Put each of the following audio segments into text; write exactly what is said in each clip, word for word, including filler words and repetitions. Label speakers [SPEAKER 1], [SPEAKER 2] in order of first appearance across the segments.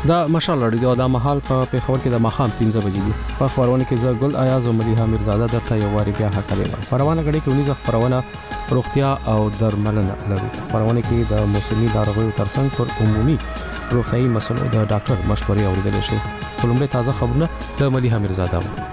[SPEAKER 1] دا مشال لري دا محل په پیښور کې د مخام پنځه بجې دي. په خبرونه کې زه ګل ایاز او مليحه میرزاده درته یو واری بیا حکومت پروانه غړي کې ونیزه خبرونه روغتیا او درملنه لري. خبرونه کې د موسمي ناروغیو ترڅنګ پر عمومي روغتیايي مسلو د ډاکټر مشورې اوریدل شي. کومه تازه خبرونه د مليحه میرزاده.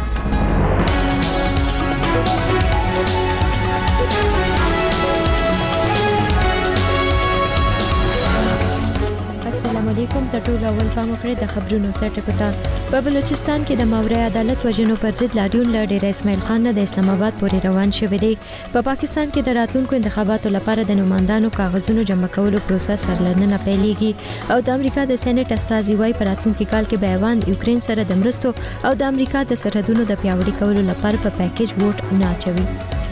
[SPEAKER 2] علیکم ته ټول اول پام وکړئ د خبرونو سرټکو ته. په بلوچستان کې د ماورای عدالت وژنو پر ضد لاریون له ډیر اسماعیل خان د اسلام آباد پورې روان شوی دی. په پا پاکستان کې د راتلونکو انتخاباتو لپاره د نوماندانو کاغذونو جمع کولو پروسه سرلننه پیلېږي او د امریکا د سېنات استازي وايي په راتلونکي کال کې به ایوان یوکرين سره د مرستو او د امریکا د سرحدونو د پیاوړي کولو لپاره په پیکیج ووټ نه اچوي.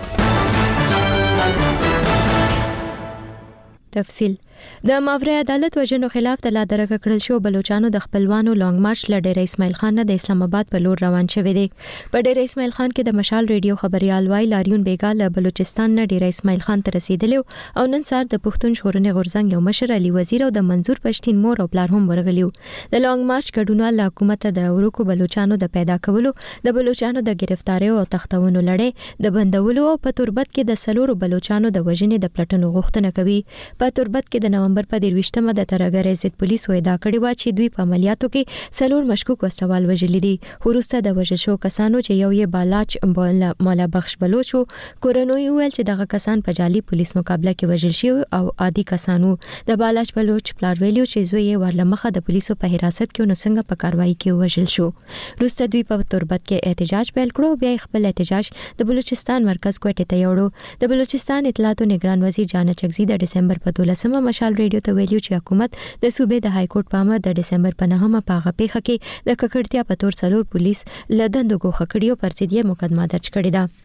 [SPEAKER 2] تفصیل د ماورای عدالت وژنو خلاف د لادرکه کړل شو بلوچستانو د خپلوانو لانګ مارچ لډیر اسماعیل خان د اسلام آباد په لور روان شوی دی. په ډیر اسماعیل خان کې د مشال ریډیو خبريال وای لاریون بیګا له بلوچستان نه ډیر اسماعیل خان ته رسیدلی او نن سار د پښتون شورنې غورځنګ یو مشر علي وزیر او د منظور پښتين مور او پلار هم ورغلیو. د لانګ مارچ ګډونوال حکومت د ورکو بلوچستانو د پیدا کولو د بلوچستانو د گرفتاری او تختونو لړۍ د بندولو او په تربت کې د سلورو بلوچستانو د وژنې د پلټنو غوښتنه کوي. په تربت کې د نومبر په دیرويشتمه د ترګر عزت پولیسو ادعا کړې و چې دوی په عملیاتو کې سلور مشکوک وسوال وژلي دي. ورسته د وژل شو کسانو چې یو یې بالاچ مولا بخش بلوچ کورنوي ویل چې دغه کسان په جالي پولیس مقابله کې وژل شي او عادي کسانو. د بالاچ بلوچ پلار ویلو چې زوی یې ورلمخه د پولیسو په حراست کې نو څنګه په کاروایی کې وژل شو. وروسته دوی په تربت کې احتجاج پیل کړو. بیا خپل احتجاج د بلوچستان مرکز کوټې ته یوړو. د بلوچستان اطلاعات نگران وزیر جانا چکزي د ډسمبر په دولسمه مشال ریډیو ته ویلو چې حکومت د صوبې د های کورټ په امر د ډسمبر په نهمه په غپېخه کې د ککړتیا په تور څلور پولیس لدندو غوښه کړیو پر ضد یې مقدمه درج کړې ده.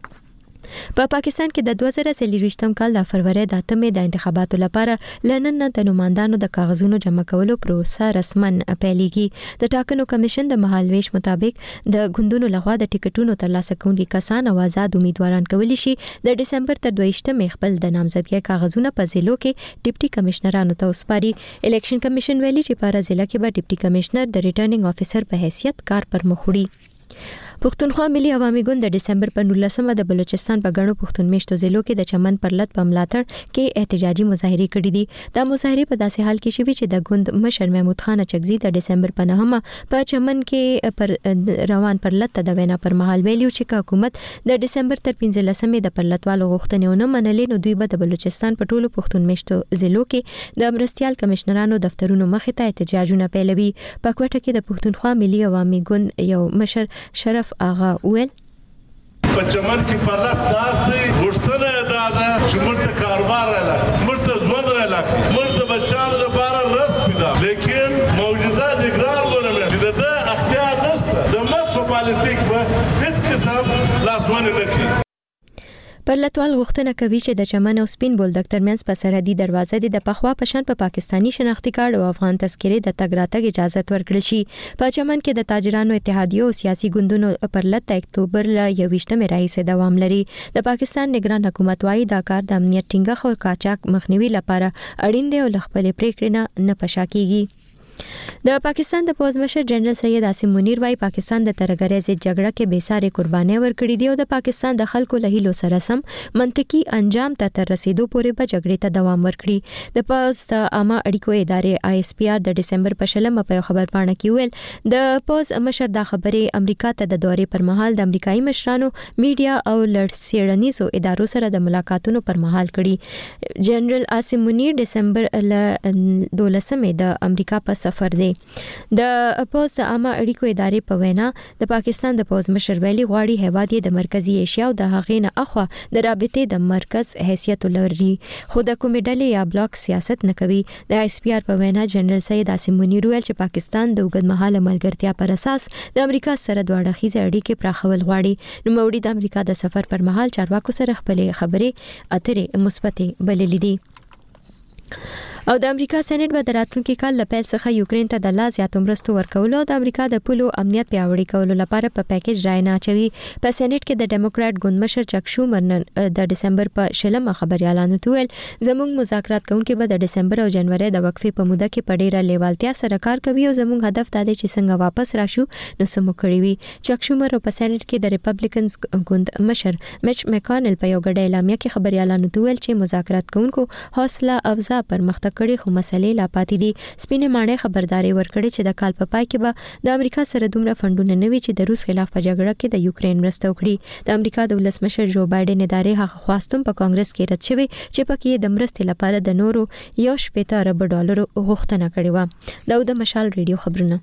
[SPEAKER 2] په پاکستان کې د دوه زره څلوېښتم کال د فروری د اتمې د انتخاباتو لپاره لنن د نوماندانو د کاغذونو جمع کولو پروسه رسمن پیلېږي. د ټاکنو کمیشن د مهالويش مطابق د غوندونو لخوا د ټیکټونو ترلاسه کوونکي کسان او آزاد امیدواران کولی شي د ډسمبر تر دویشتمې خپل د نامزدګۍ کاغذونه په ضلعو کې ډیپټي کمشنرانو ته وسپاري. الیکشن کمیشن ویلي چې په ضلع کې به ډیپټي کمشنر د ریټرنینګ افیسر په حیثیت کار پر مخ وړي. پښتونخوا ملي عوامي ګوند د ډسمبر په نولسمه د بلوچستان په غنو پښتون میشتو ضلعو کې د چمن پرلط په ملاتړ کې احتجاجي مظاهره کړې دي. دا مظاهره په داسې حال کې شوې چې د ګوند مشر محمود خان چکزي د ډسمبر په نهمه په چمن کې پر روان پرلط د وینا پر مهال ویلو چې حکومت د ډسمبر تر پنځلسمې د پرلطوالو غوښتنې نه منلې نو دوی به د بلوچستان په ټولو پښتون میشتو ضلعو کې د مرستيال کمشنرانو دفترونو مخې ته احتجاجونه پیلوي. په کوټه کې د پښتونخوا ملي عوامي ګوند یو مشر شرف آغا ویل
[SPEAKER 3] په چمن کې پرلط داس دی غوښتنه دا ده چې مرته کاروبار رااله مرته ژوند رااله مرته بچانو د بار رس پیدا لیکن موجوده نگران ګورنمنت چې د اختیار نشته د مت په پالیسي کې به هیڅ قسم لاسونه نه کوي.
[SPEAKER 2] پرلطوال غوښتنه کوي چې د چمن او سپین بولدک ترمنځ په سرحدي دروازه د پخوا پشان په پا پاکستانی شناختی کارت او افغان تذکره د تګ راتګ اجازه ورکړل شي. په چمن کې د تاجرانو اتحادیه او سیاسي ګوندونو پرلط د اکتوبر ل یوویشتمې راهیسې دوام لري. د پاکستان نگران حکومت وايي دا کار د امنیت ټینګښت او قاچاق مخنیوي لپاره اړین دی او خپل پریکړې نه نه پشا کیږي. د پاکستان د پوز مشر جنرال سید عاصم منیر وايي پاکستان د ترګر عزت جګړه کې بے ساري قرباني ورکړې دي او د پاکستان د خلکو له هیلو سره سم منطقي انجام ته تر رسیدو پورې به جګړې ته دوام ورکړي. د پوز د عامه اړیکو ادارې آی اس پی آر د ډسمبر په شلمه په خبر پاڼه کې ویل د پوز مشر د خبرې امریکا ته د دورې پر مهال د امریکایي مشرانو میډیا او لړسیړنیزو ادارو سره د ملاقاتونو پر مهال کړي. جنرال عاصم منیر ډسمبر ل دولسمې د امریکا په سفر دی. د پوز د عامه اړیکو ادارې په وینا د پاکستان د پوز مشر ویلي غواړي هیواد د مرکزی ایشیا او د هغې نه اخوا د رابطې د مرکز حیثیت لري خو د کومې ډلې یا بلاک سیاست نه کوي. د آی اس پی آر په وینا جنرال سید عاصم منیر ویل چې پاکستان د اوږدمهاله ملګرتیا پر اساس د امریکا سره دوه اړخیزه اړیکې پراخول غواړي. نو موري د امریکا د سفر پر مهال چارواکو سره خپل خبرې اترې مثبتې بللې دي. او د امریکا سېنات به د راتلونکي کال له پیل څخه یوکرين ته د لا زیاتو مرستو ورکولو او د امریکا د پولو امنیت پیاوړي کولو لپاره په پیکیج رای نه اچوي. په سېنات کې د ډیموکرات ګوند مشر چک شومر نن د دسمبر په شلمه خبريالانو ته ویل زموږ مذاکرات کوونکي به د دسمبر او جنوري د وقفې په موده کې په ډیره لیوالتیا سره کار کوي او زموږ هدف دا دی چې څنګه واپس راشو نو سمو کړی وي. چک شومر په سېنات کې د ریپبلیکنز ګوند مشر میچ میکانل په یو غړ اعلامیه کې خبريالانو ته ویل چې مذاکرات کوونکو حوصله افزا پرمختګ کړي خو مسلې لا پاتې دي. سپینه ماڼۍ خبرداري ورکړي چې د کال په پای کې به د امریکا سره دومره فندونه نه وي چې د روس خلاف په جګړه کې د یوکرين مرسته وکړي. د امریکا د ولسمشر جو بایدن ادارې هغه خواستم په کانګرس کې رد شوی چې پکې د مرستې لپاره د نورو یو شپږ ارب ډالر غوښتنه کړې و. دا د مشال ریډیو خبرونه.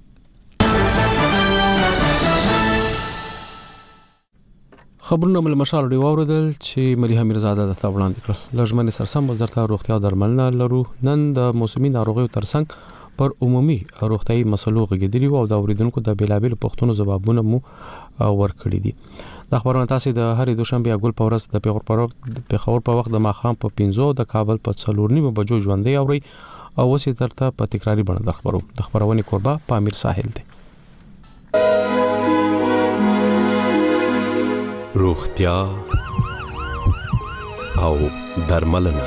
[SPEAKER 1] خبرونه مل مشال دی اوردل چې مليحه میرزاده د تاوړاند کړ لږمن سرسم وزارت روغتیا درملنه لرو نن د موسمي ناروغیو ترڅنګ پر عمومي روغتيایي مسلو غږیدلی او د اوریدونکو د بیلابل پښتون جوابونه مو ورکړي دي. د خبرونه تاسو د هرې دوشنبه اګول په ورځ د پیغور پر پیښور په وخت د ماخام په پنځو د کابل په څلور نیمه بجو ژوندې اوري او وسې ترته په تکراری بڼه د خبرو د خبرونه قربا پامیر ساحل دی.
[SPEAKER 4] روغتیا او درملنه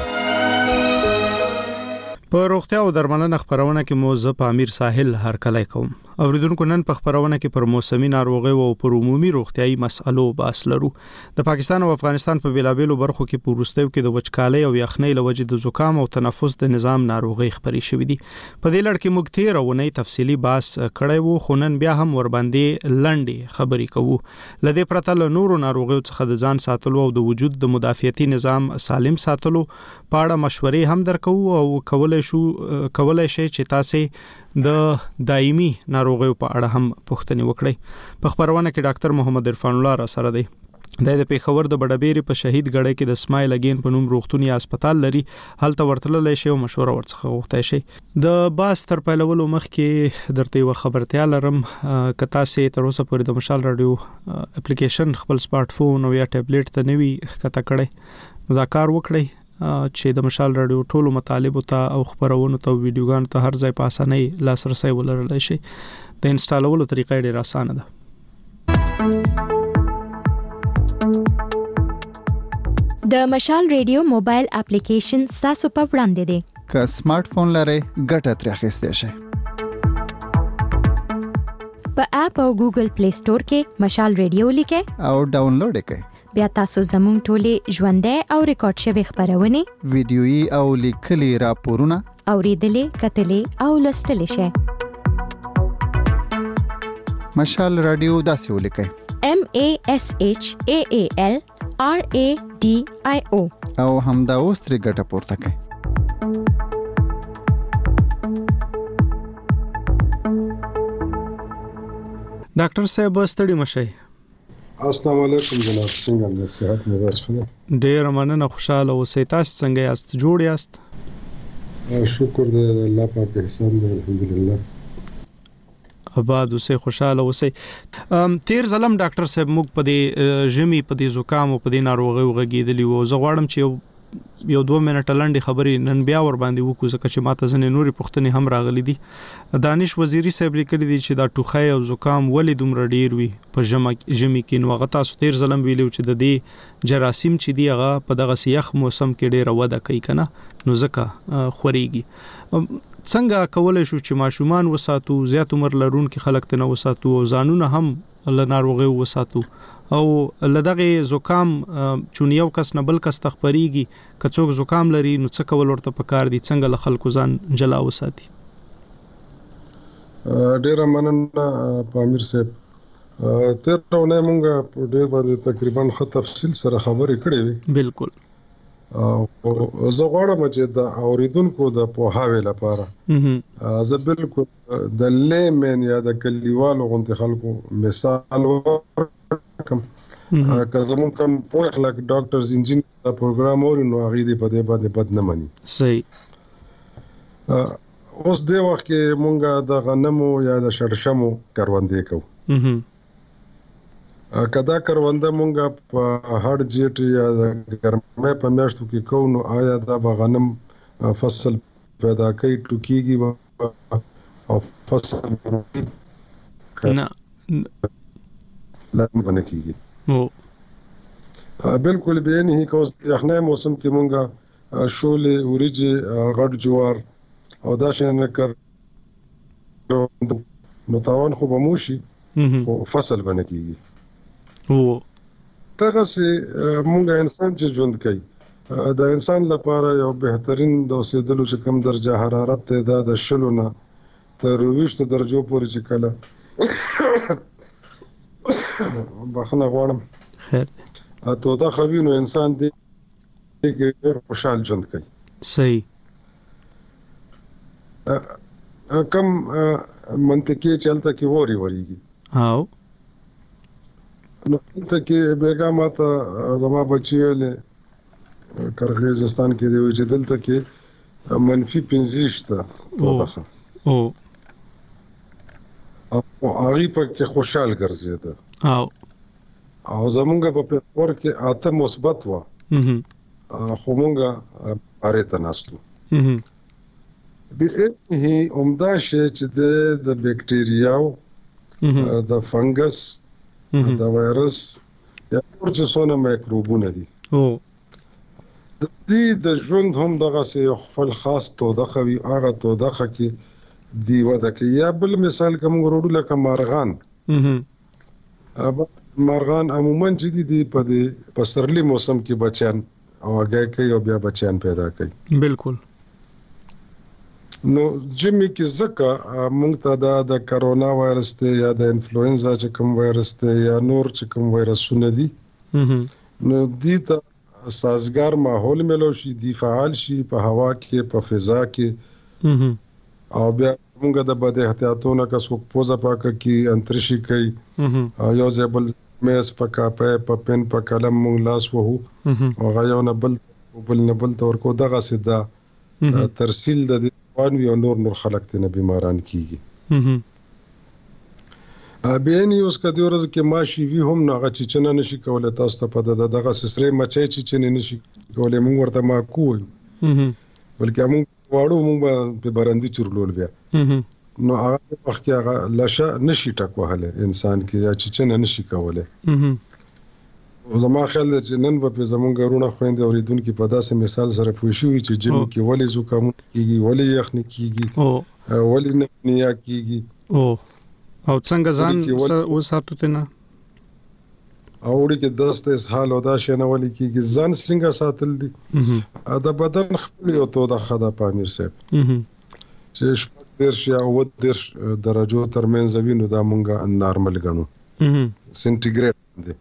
[SPEAKER 5] په روغتیا او درملنه خبرونه کې مو ز په امیر ساحل هر کله کوم. اوریدونکو نن په خبرونه کې پر موسمي ناروغي او پر عمومي روغتيایي مسالو باس لرو. د پاکستان او افغانستان په بیلابېلو برخو کې پورستیو کې د وچکالۍ او یخنۍ لوجې د زکام او تنفس د نظام ناروغي خبري شوې دي. په دې لړ کې موږ تیر او نه تفصيلي باس کړی وو خو نن بیا هم ور باندې لنډي خبري کوو. لدې پرته له نورو ناروغیو څخه د ځان ساتلو او د وجود د مدافعتي نظام سالم ساتلو په اړه مشورې هم درکو او کولای شو کولای شي چې تاسو د دایمي ناروغیو په اړه هم پوښتنه وکړئ. په خبرونه کې ډاکټر محمد عرفان الله را سره دی. د پیښور د بډبېری په شهید غړې کې د اسماعیل اگین په نوم روغتونی هسپتال لري. هلته ورتللی شي او مشوره ورڅخه غوښتای شي. د باس تر پیلولو مخکې درته یو خبرتیا لرم کتا سي تر اوسه پورې د مشال رادیو اپلیکیشن خپل سمارټ فون او یا ټابلیټ ته نوي کته کړی دا کار وکړئ چې د مشال رادیو ټولو مطالب ته او خبرونو ته ویډیوګانو ته هر ځای په اسانۍ لاسرسي ولرلی شي. د انسټالولو طریقه ډېره اسانه ده.
[SPEAKER 2] د مشال رادیو موبایل اپلیکیشن تاسو په وړاندې دی.
[SPEAKER 6] که سمارټ فون لرئ ګټه ترې اخیستی شئ.
[SPEAKER 2] په اپ او ګوګل پلی سٹور کې مشال رادیو لیکئ
[SPEAKER 6] او ډاونلوډ یې کړئ.
[SPEAKER 2] بیا تاسو زموږ ټولې ژوندۍ او ریکارډ شوی خبرونه
[SPEAKER 6] ویډیويي او لیکلي راپورونه
[SPEAKER 2] اوریدلې کتلې او لوستلې شئ.
[SPEAKER 6] مشال رادیو داسې ولیکئ
[SPEAKER 2] M A S H A A L R A D I O
[SPEAKER 6] او همدا اوس ترې ګټه پورته کړئ.
[SPEAKER 5] ډاکټر صاحب ستړي مشئ.
[SPEAKER 7] السلام علیکم جناب څنګه د صحت مزاج خبر
[SPEAKER 5] ډیر مننه خوشاله اوسئ. تاسو څنګه یاست؟ جوړ یاست؟
[SPEAKER 7] شکر د الله پاک احسان دی الحمدلله.
[SPEAKER 5] آباد اوسئ خوشاله اوسئ. تیر ظلم ډاکټر صاحب موږ په دې ژمي په دې زکام او په دې ناروغي وغږیدلی وو. زه غواړم چې یو دوه منټه لنډي خبرې نن بیا ور باندې وکړو ځکه چې ماته ځنې نوري پوښتنې هم راغلي دي. دانش وزیری صاحب لیکلي دي چې دا ټوخی او زکام ولې دومره ډیر وي په ژمي کې. نو هغه تاسو تیر ظلم ویلو چې د دې جراثیم چې دی هغه په دغه سیخ موسم کې ډیره وده کوي کنه نو ځکه خوريږي. څنګه کولای شو چې ماشومان وساتو زیات عمر لرونکي خلک ته نه وساتو او ځانونه هم له ناروغي وساتو او لدغه زکام چونیو کس نه بل کس تخبريږي کڅوک زکام لري نو څه کول ورته پکار دي څنګه له خلکو ځان جلا وساتي.
[SPEAKER 7] ډیر مننه پامیر صاحب. ترونه مونږه په ډیر باندې تقریبا خو تفصیل سره خبرې کړې وي.
[SPEAKER 5] بالکل.
[SPEAKER 7] او زه غواړم چې د اوریدونکو د پوهاوي لپاره زه بالکل د لیمن یا د کلیوالو غونډه خلکو مثال ورکم. که زمون کوم په اخلاق ډاکټرز انجینیر دا پروګرام اوري نو هغه دې په دې باندې بد نه مني.
[SPEAKER 5] صحیح.
[SPEAKER 7] اوس د وخت کې مونږه د غنمو یا د شړشمو کاروندې کوو. کدا کرونده مونږه په هړ جیټ یا د ګرمۍ په میاشتو کې کوو نو آیا دا غنم فصل پیدا کوي ټوکیږي او فصل
[SPEAKER 5] نه
[SPEAKER 7] لا باندې کیږي
[SPEAKER 5] او
[SPEAKER 7] بالکل به نه هي کوس یخنه موسم کې مونږه شولې وريجي غټ جوار او دا شنه کر نو تاوان خو به موشي او فصل باندې کیږي
[SPEAKER 5] او
[SPEAKER 7] تاسو مونږه انسان چې ژوند کوي دا انسان لپاره یو بهترین د اوسېدلو چې کم درجه حرارت ته دا د شلونه تر ویشت درجو پورې چې کله بخنه غواړم
[SPEAKER 5] خیر
[SPEAKER 7] ته دا خوي نو انسان دې خوشحال ژوند کوي
[SPEAKER 5] صحیح
[SPEAKER 7] کم منطقي چلته کې وری وریږي
[SPEAKER 5] هاو
[SPEAKER 7] نو ته کې بیګا ماته زما بچی له کرغیزستان کې دی چې دلته کې منفي پنځه ته توخه
[SPEAKER 5] او
[SPEAKER 7] او هغه په کې خوشحال ګرځیدا
[SPEAKER 5] او
[SPEAKER 7] او زمونږ په پیښور کې اته مثبت و
[SPEAKER 5] هم
[SPEAKER 7] خو مونږه اره تناستو
[SPEAKER 5] هم
[SPEAKER 7] به هي عمده شي چې د بکټریاو د فنګس د وایرس یا ورته څونه میکروبونه دي
[SPEAKER 5] او
[SPEAKER 7] د دې د ژوند هم دغه سه خپل خاص توده وي هغه توده کې دی ودا کې یا بل مثال کوم ورودو لکه مارغان
[SPEAKER 5] هم
[SPEAKER 7] مارغان عموما چې دي په دې پسرلی موسم کې بچیان او هغه کوي او بیا بچیان پیدا کوي
[SPEAKER 5] بالکل
[SPEAKER 7] نو جمی کې زکه مونږ ته د کرونا وایرس ته یا د انفلوئنزا چې کوم وایرس ته یا نور چې کوم وایرسونه دي نو دې ته سازگار ماحول ملو شي دی فعال شي په هوا کې په فضا کې او بیا موږ د بد احتیاطونو کا څوک پوزا پاکه کې انترشي کوي یو ځبل مېس پکا په پن په قلم موږ لاس وو او غيو نه بل بل نه بل تور کو دغه سدا ترسیل د دیوان وی نور نور خلق ته بیماران کیږي ا به نه اوس کدی ورځ کې ماشي وی هم نه غچ چنه نشي کوله تاسو ته په دغه سسره مچي چې چنه نشي کوله موږ ورته ما کوی بلکې موږ واړو موږ په برندي چورلول بیا نو هغه وخت کې هغه لشه نشي ټکوهله انسان کې یا چې چنه نشي کوله زما خیال دی چې نن په زمونږ غرونه خويند اوریدونکو په داسې مثال سره پوښیږي چې جمی کې ولې زکام کیږي ولې یخني کیږي ولې نه نیا کیږي
[SPEAKER 5] او او څنګه ځان وساتو ته نه
[SPEAKER 7] اوري کې داسته اسهال او دا شنه ولې کیږي ځان څنګه ساتل دي دا بدن خپل یو تو د خدا پامیر صاحب چې شپږ درش یا و درش درجو ترمنځ وینو دا مونږه نارمل غنو سنټیګریډ دي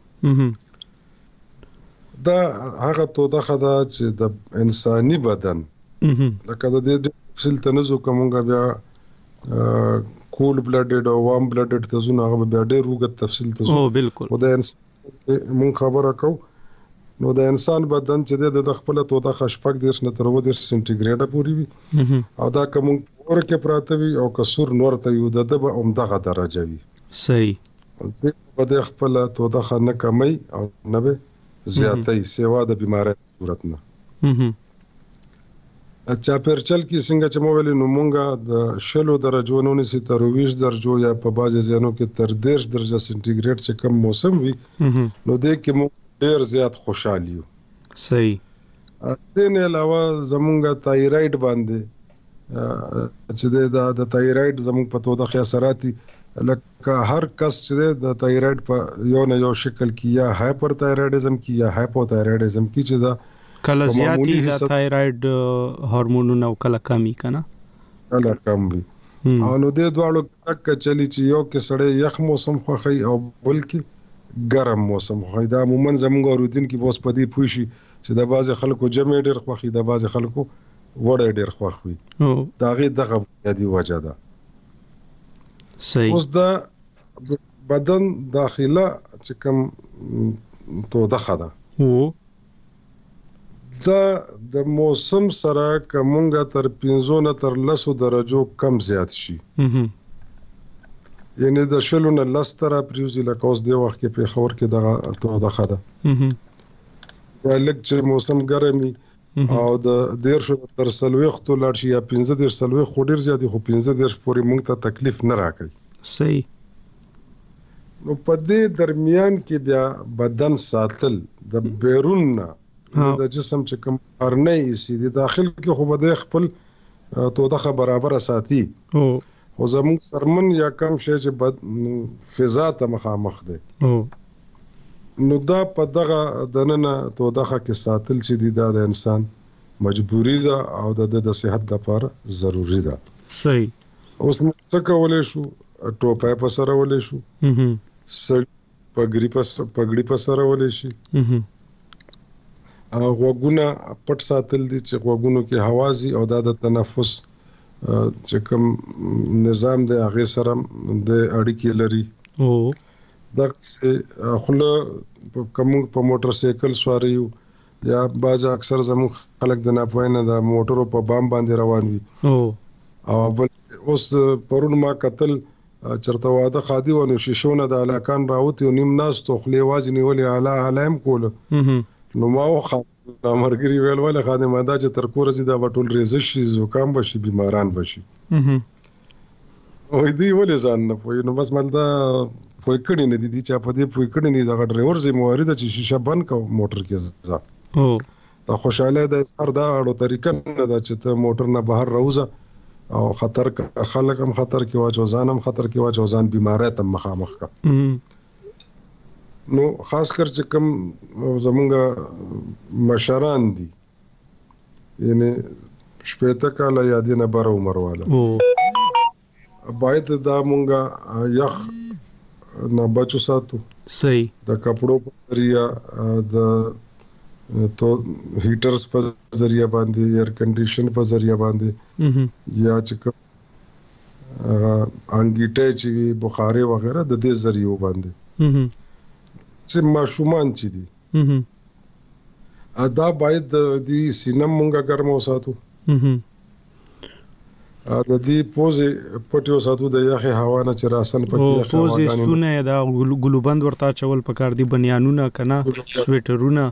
[SPEAKER 7] دا هغه تو د خدا چې د انساني بدن لکه د دې تفصیل تنزو کومګه بیا کول بلډډ او وارم بلډډ ته زونه هغه بیا ډېر وګت تفصیل ته
[SPEAKER 5] او بالکل
[SPEAKER 7] او د انسان مون خبره کو نو د انسان بدن چې د خپل تو د خشپک دیش نه تر و د سنټیګریډ پوری وي او دا کوم ورکه پراته وي او کسور نور ته یو د به عمدغه درجه وي
[SPEAKER 5] صحیح
[SPEAKER 7] په د خپل تو د خنه کمی او نه به زیاتې سیوا د بیماری صورت نه اچھا پرچل کې څنګه چې مو ویل نو مونږه د شلو درجو نه نسی تر ویش درجو یا په بازي ځانو کې تر دیش درجه سنټیګریډ چې کم موسم وي نو د کې مو ډیر زیات خوشاله یو
[SPEAKER 5] صحیح
[SPEAKER 7] دین علاوه زمونږه تایراید باندې چې د د تایراید زمونږ په تو د خیاسراتي لکه هر کس چې د تایراید په یو نه یو شکل کې یا هایپر تایرایډزم کې یا هایپو تایرایډزم کې چې دا
[SPEAKER 5] کله زیاتی د تایراید هورمونونه او کله کمی کنه
[SPEAKER 7] کله کم وي او نو د دوړو تک چلی چې یو کې سړی یخ موسم خوخی او بلکې ګرم موسم خوخی دا عموما زموږ روزین کې بوس پدی پوښي چې د باز خلکو جمع ډیر خوخی د باز خلکو وړ ډیر خوخوي دا غي دغه دی وجه ده
[SPEAKER 5] صحیح
[SPEAKER 7] اوس دا بدن داخله چې کوم تو دخه
[SPEAKER 5] او
[SPEAKER 7] دا د موسم سره کومه تر پنځه نه تر لس درجو کم زیات شي یعنی د شلونه لستر پریوزي لکه اوس دی وخت کې په خور کې دغه تو دغه ده یا لکه چې موسم ګرمي او د دیرشو تر سلويختو لاړ شي یا پنځه دېرش سلويخ خو ډیر زیات خو پنځه دېرش پورې موږ ته تکلیف نه راکړي.
[SPEAKER 5] صحیح.
[SPEAKER 7] نو په دې درمیان کې بیا بدن ساتل د بیرون نه د جسم چې کوم ارنۍ سي د داخل کې خو بده خپل تودخه برابر ساتي او خو زموږ سرمن یا کم شي چې بد فضا ته مخامخ دي او نو دا په دغه دننه تودخه کې ساتل چې د انسان مجبوری ده او د د صحت لپاره ضروری ده.
[SPEAKER 5] صحیح.
[SPEAKER 7] اوس څه کولای شو؟ ټوپه په سره ولې شو سړ پګړی په پګړی په سره ولې شي او غوګونه پټ ساتل دي چې غوګونو کې هوازي او د تنفس چې کوم نظام د هغه سره د اړیکې لري او د خله کوم په موټر سایکل سواريو یا باز اکثر زمو خلک د ناپوهنه د موټرو په بام باندې روان وي او او بل اوس پرون ما قتل چرته واده خادي ونه شیشونه د علاقان راوتی او نیم ناس تو خلی واز نیولې اعلی علم کول نو ما خو مرګري ویل ولا خادمه دا چې تر کور زی دا وټول ریزش زکام بشي بیماران بشي او دې ولې ځان نه پوي نو بس مل دا پوي کړي نه دي چې په دې پوي کړي نه دا ډرایور ذمہواری ده چې شیشه بند کو موټر کې ځه او دا خوشاله ده سر دا اړو طریقه نه ده چې ته موټر نه بهر راوځه او خطر خلک هم خطر کې واچو ځان هم خطر کې واچو ځان بیماری ته مخامخ کا نو خاص کر چې کوم زمونږ مشران دي یعنی شپېته کاله یا دینه بر عمر والا باید دا مونږه یخ نه بچو ساتو.
[SPEAKER 5] صحیح.
[SPEAKER 7] د کپړو په ذریعہ د تو هیټرز په ذریعہ باندې ایر کنډیشن په ذریعہ باندې یا چې انګیټه چې بخاري وغیرہ د دې ذریعہ باندې چې ماشومان چې دي ادا باید د دې سینم مونږه ګرمو ساتو ا د دې پوزې پټیو ساتو د یخي هوا نه چې راسن پکې
[SPEAKER 5] یخي هوا پوزې ستونه دا ګلوبند ورته چول پکار دي بنیانونه کنه سویټرونه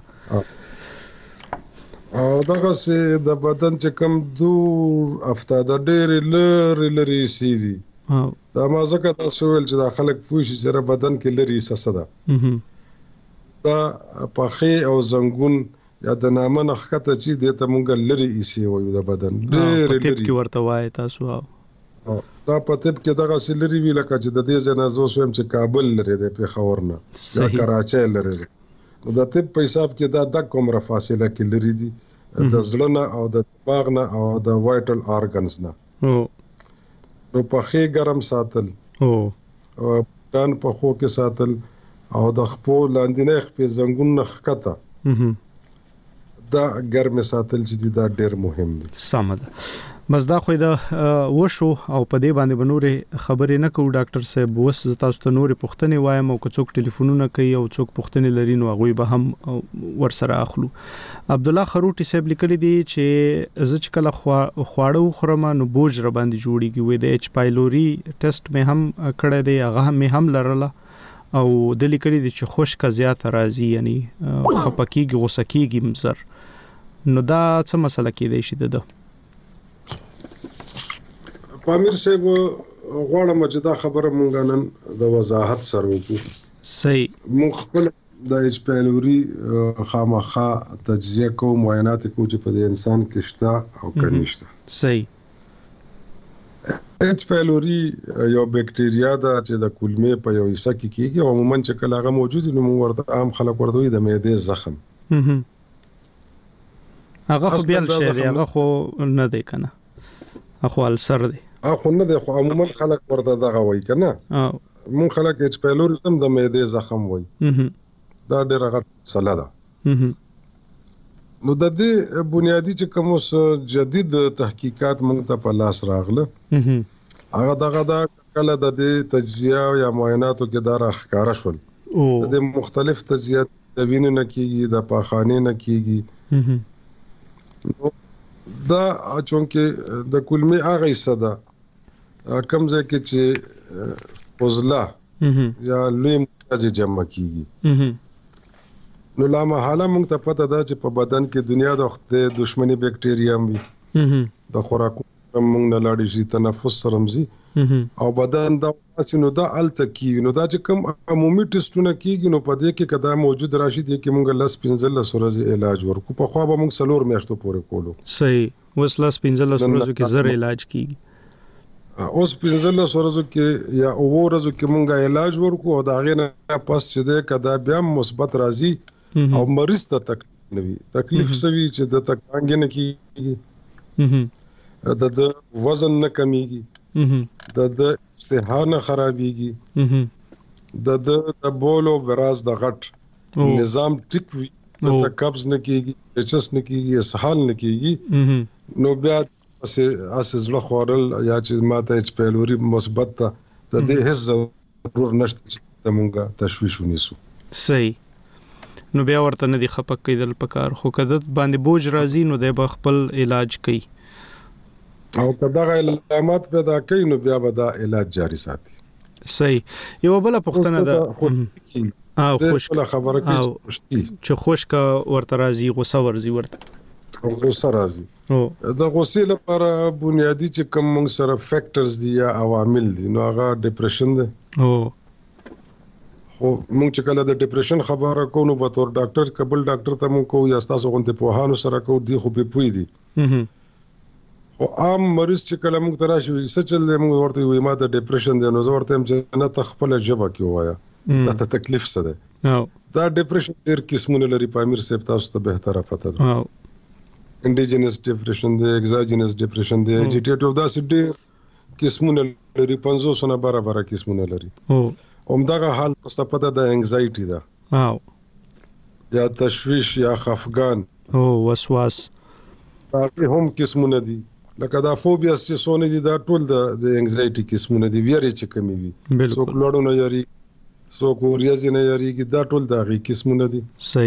[SPEAKER 5] او دغه سه د بدن چې کم دور افتاده ډېر لری لری سي دي دا ما زکه تاسو ول چې د خلک پوښي چې بدن کې لری سسده دا پخې او زنګون یا د نامه نخته چې د ته مونږ لری ایسي وي د بدن ډېر لري کې ورته وای تاسو
[SPEAKER 7] دا پته کې دغه سلری وی لکه چې د دې جنازو سوم چې کابل لري د پیښور نه یا کراچۍ لري نو د طب په حساب کې دا د کومره فاصله کې لري دي د زړه نه او د دماغ نه او د وایټل ارګنز نه نو په خې ګرم ساتل او دان په خو کې ساتل او د خپل لاندینه خپل زنګون نه خکته دا ګرم ساتل چې دا ډېر مهم دي.
[SPEAKER 5] سمه بس دا خو دا وشو او په دې باندې بنورې خبرې نه کوو ډاکټر صاحب وس تاسو ته نورې پوښتنې وایم او څوک ټلیفونونه کوي او څوک پوښتنې لري نو هغه به هم ورسره اخلو. عبد الله خروټي صاحب لیکلي دي چې زه چې کله خواړه خورم نو بوج را باندې جوړیږي وې د ایچ پایلوري ټیسټ مې هم کړی دی هغه مې هم لرله او د لیکلي دي چې خشک زیات راځي یعنی خپکیږي غوسکیږي مزر نو دا څه مسله کې دی شي ده
[SPEAKER 7] پامیر صاحب غواړم چې دا خبره مونږ نن د وضاحت سره وکړو.
[SPEAKER 5] صحیح.
[SPEAKER 7] مونږ خپل د ایچ پایلوري خامخا تجزیه کوو معاینات کوو چې په د انسان کې شته او که نشته.
[SPEAKER 5] صحیح.
[SPEAKER 7] ایچ پایلوري یو بکټریا ده چې د کولمې په یو حصہ کې کیږي او عموما چې کله هغه موجود نو موږ ورته عام خلک ورته وي د معدې زخم.
[SPEAKER 5] هغه خو بیا شی هغه خو نه دی کنه اخو السر دی
[SPEAKER 7] اخو نه دی خو عموما خلک ورته دغه وایي کنه مون خلک ایچ پایلوري هم د معدې زخم وایي دا ډېر غټ مسله ده. نو د دې بنیادی چې کوم جدید تحقیقات موږ ته په لاس راغله هغه دغه دا کله د دې تجزیه یا معایناتو کې دا راښکاره شول د دې مختلف تجزیه د وینې نه کیږي د پاخانې نه کیږي دا چونکه د کولمې هغه حصہ ده کوم ځای کې چې فضله یا لوی مرکز جمع کیږي نو لا محاله موږ ته پته ده چې په بدن کې دنیا د وخت د دشمنی بکټریا هم وي د خوراکو سره موږ نه لاړې شي تنفس سره مزي او بدن دا اسینو دا الته کیږي نو دا چې کوم عمومي ټیسټونه کیږي نو په دې کې کدا موجود راشي دي کې موږ لاس پنځل سورې علاج ورکو په خو به موږ سلور میاشتو پورې کولو
[SPEAKER 5] صحیح وس لاس پنځل سورې کې زر علاج کیږي
[SPEAKER 7] اوس پنځل سورې کې یا او ورځو کې موږ علاج ورکو او دا غینه پس چې ده کدا بیا مثبت راځي او مریض ته تکلیف نه وي تکلیف سوي چې د تکانګ نه کیږي د د وزن نه کمیږي د د صحه نه خرابيږي د د بولو براز د غټ نظام ټیک وي د قبض نه کیږي چس نه کیږي اسهال نه کیږي نو بیا اساس له خورل یا چې ماته اچ پیلوري مثبت ته د دې هیڅ ضرور نشته چې موږ تشویش ونیسو
[SPEAKER 5] صحیح نو بیا ورته نه دی خپک کېدل پکار خو کده باندې بوج راځي نو د خپل علاج کوي
[SPEAKER 7] او کدا علامات پیدا کوي نو بیا به دا علاج جاری ساتي
[SPEAKER 5] صحیح یو بل پښتنه ده او خوش
[SPEAKER 7] خبره کوي
[SPEAKER 5] چې خوش کا ورته راځي غوسه ورزي ورته
[SPEAKER 7] غوسه راځي او دا غوسه لپاره بنیادی چې کوم موږ سره فیکټرز دي یا عوامل دي نو هغه ډیپریشن ده
[SPEAKER 5] او
[SPEAKER 7] او موږ چې کله د ډیپریشن خبره کوو نو به تور ډاکټر قبل ډاکټر ته موږ کوو یا تاسو غونډه په هانو سره کوو دی خو په پوي دي او عام مریض چې کله موږ تراشي څه چل موږ ورته وي ما ته ډیپریشن دی نو زه ورته هم چې نه تخپل جبه کې وایا دا ته تکلیف څه ده
[SPEAKER 5] او
[SPEAKER 7] دا ډیپریشن ډیر قسمونه لري په امیر صاحب تاسو ته به تر پته ده
[SPEAKER 5] او
[SPEAKER 7] انډیجنس ډیپریشن دی ایگزاجنس ډیپریشن دی اجیټیټیو دا څه ډیر قسمونه لري پنځوس نه برابر قسمونه لري
[SPEAKER 5] او
[SPEAKER 7] همدغه حال تاسو ته پته ده انګزایټي ده
[SPEAKER 5] او
[SPEAKER 7] یا تشویش یا خفګان
[SPEAKER 5] او وسواس
[SPEAKER 7] هغه هم قسمونه دي لکه دا فوبیاس چې سونه دي دا ټول د د انګزایټي قسمونه دي ویری چې کمی وي سو کلوړو نه یاري سو کوریاز نه یاري دا ټول د هغه قسمونه دي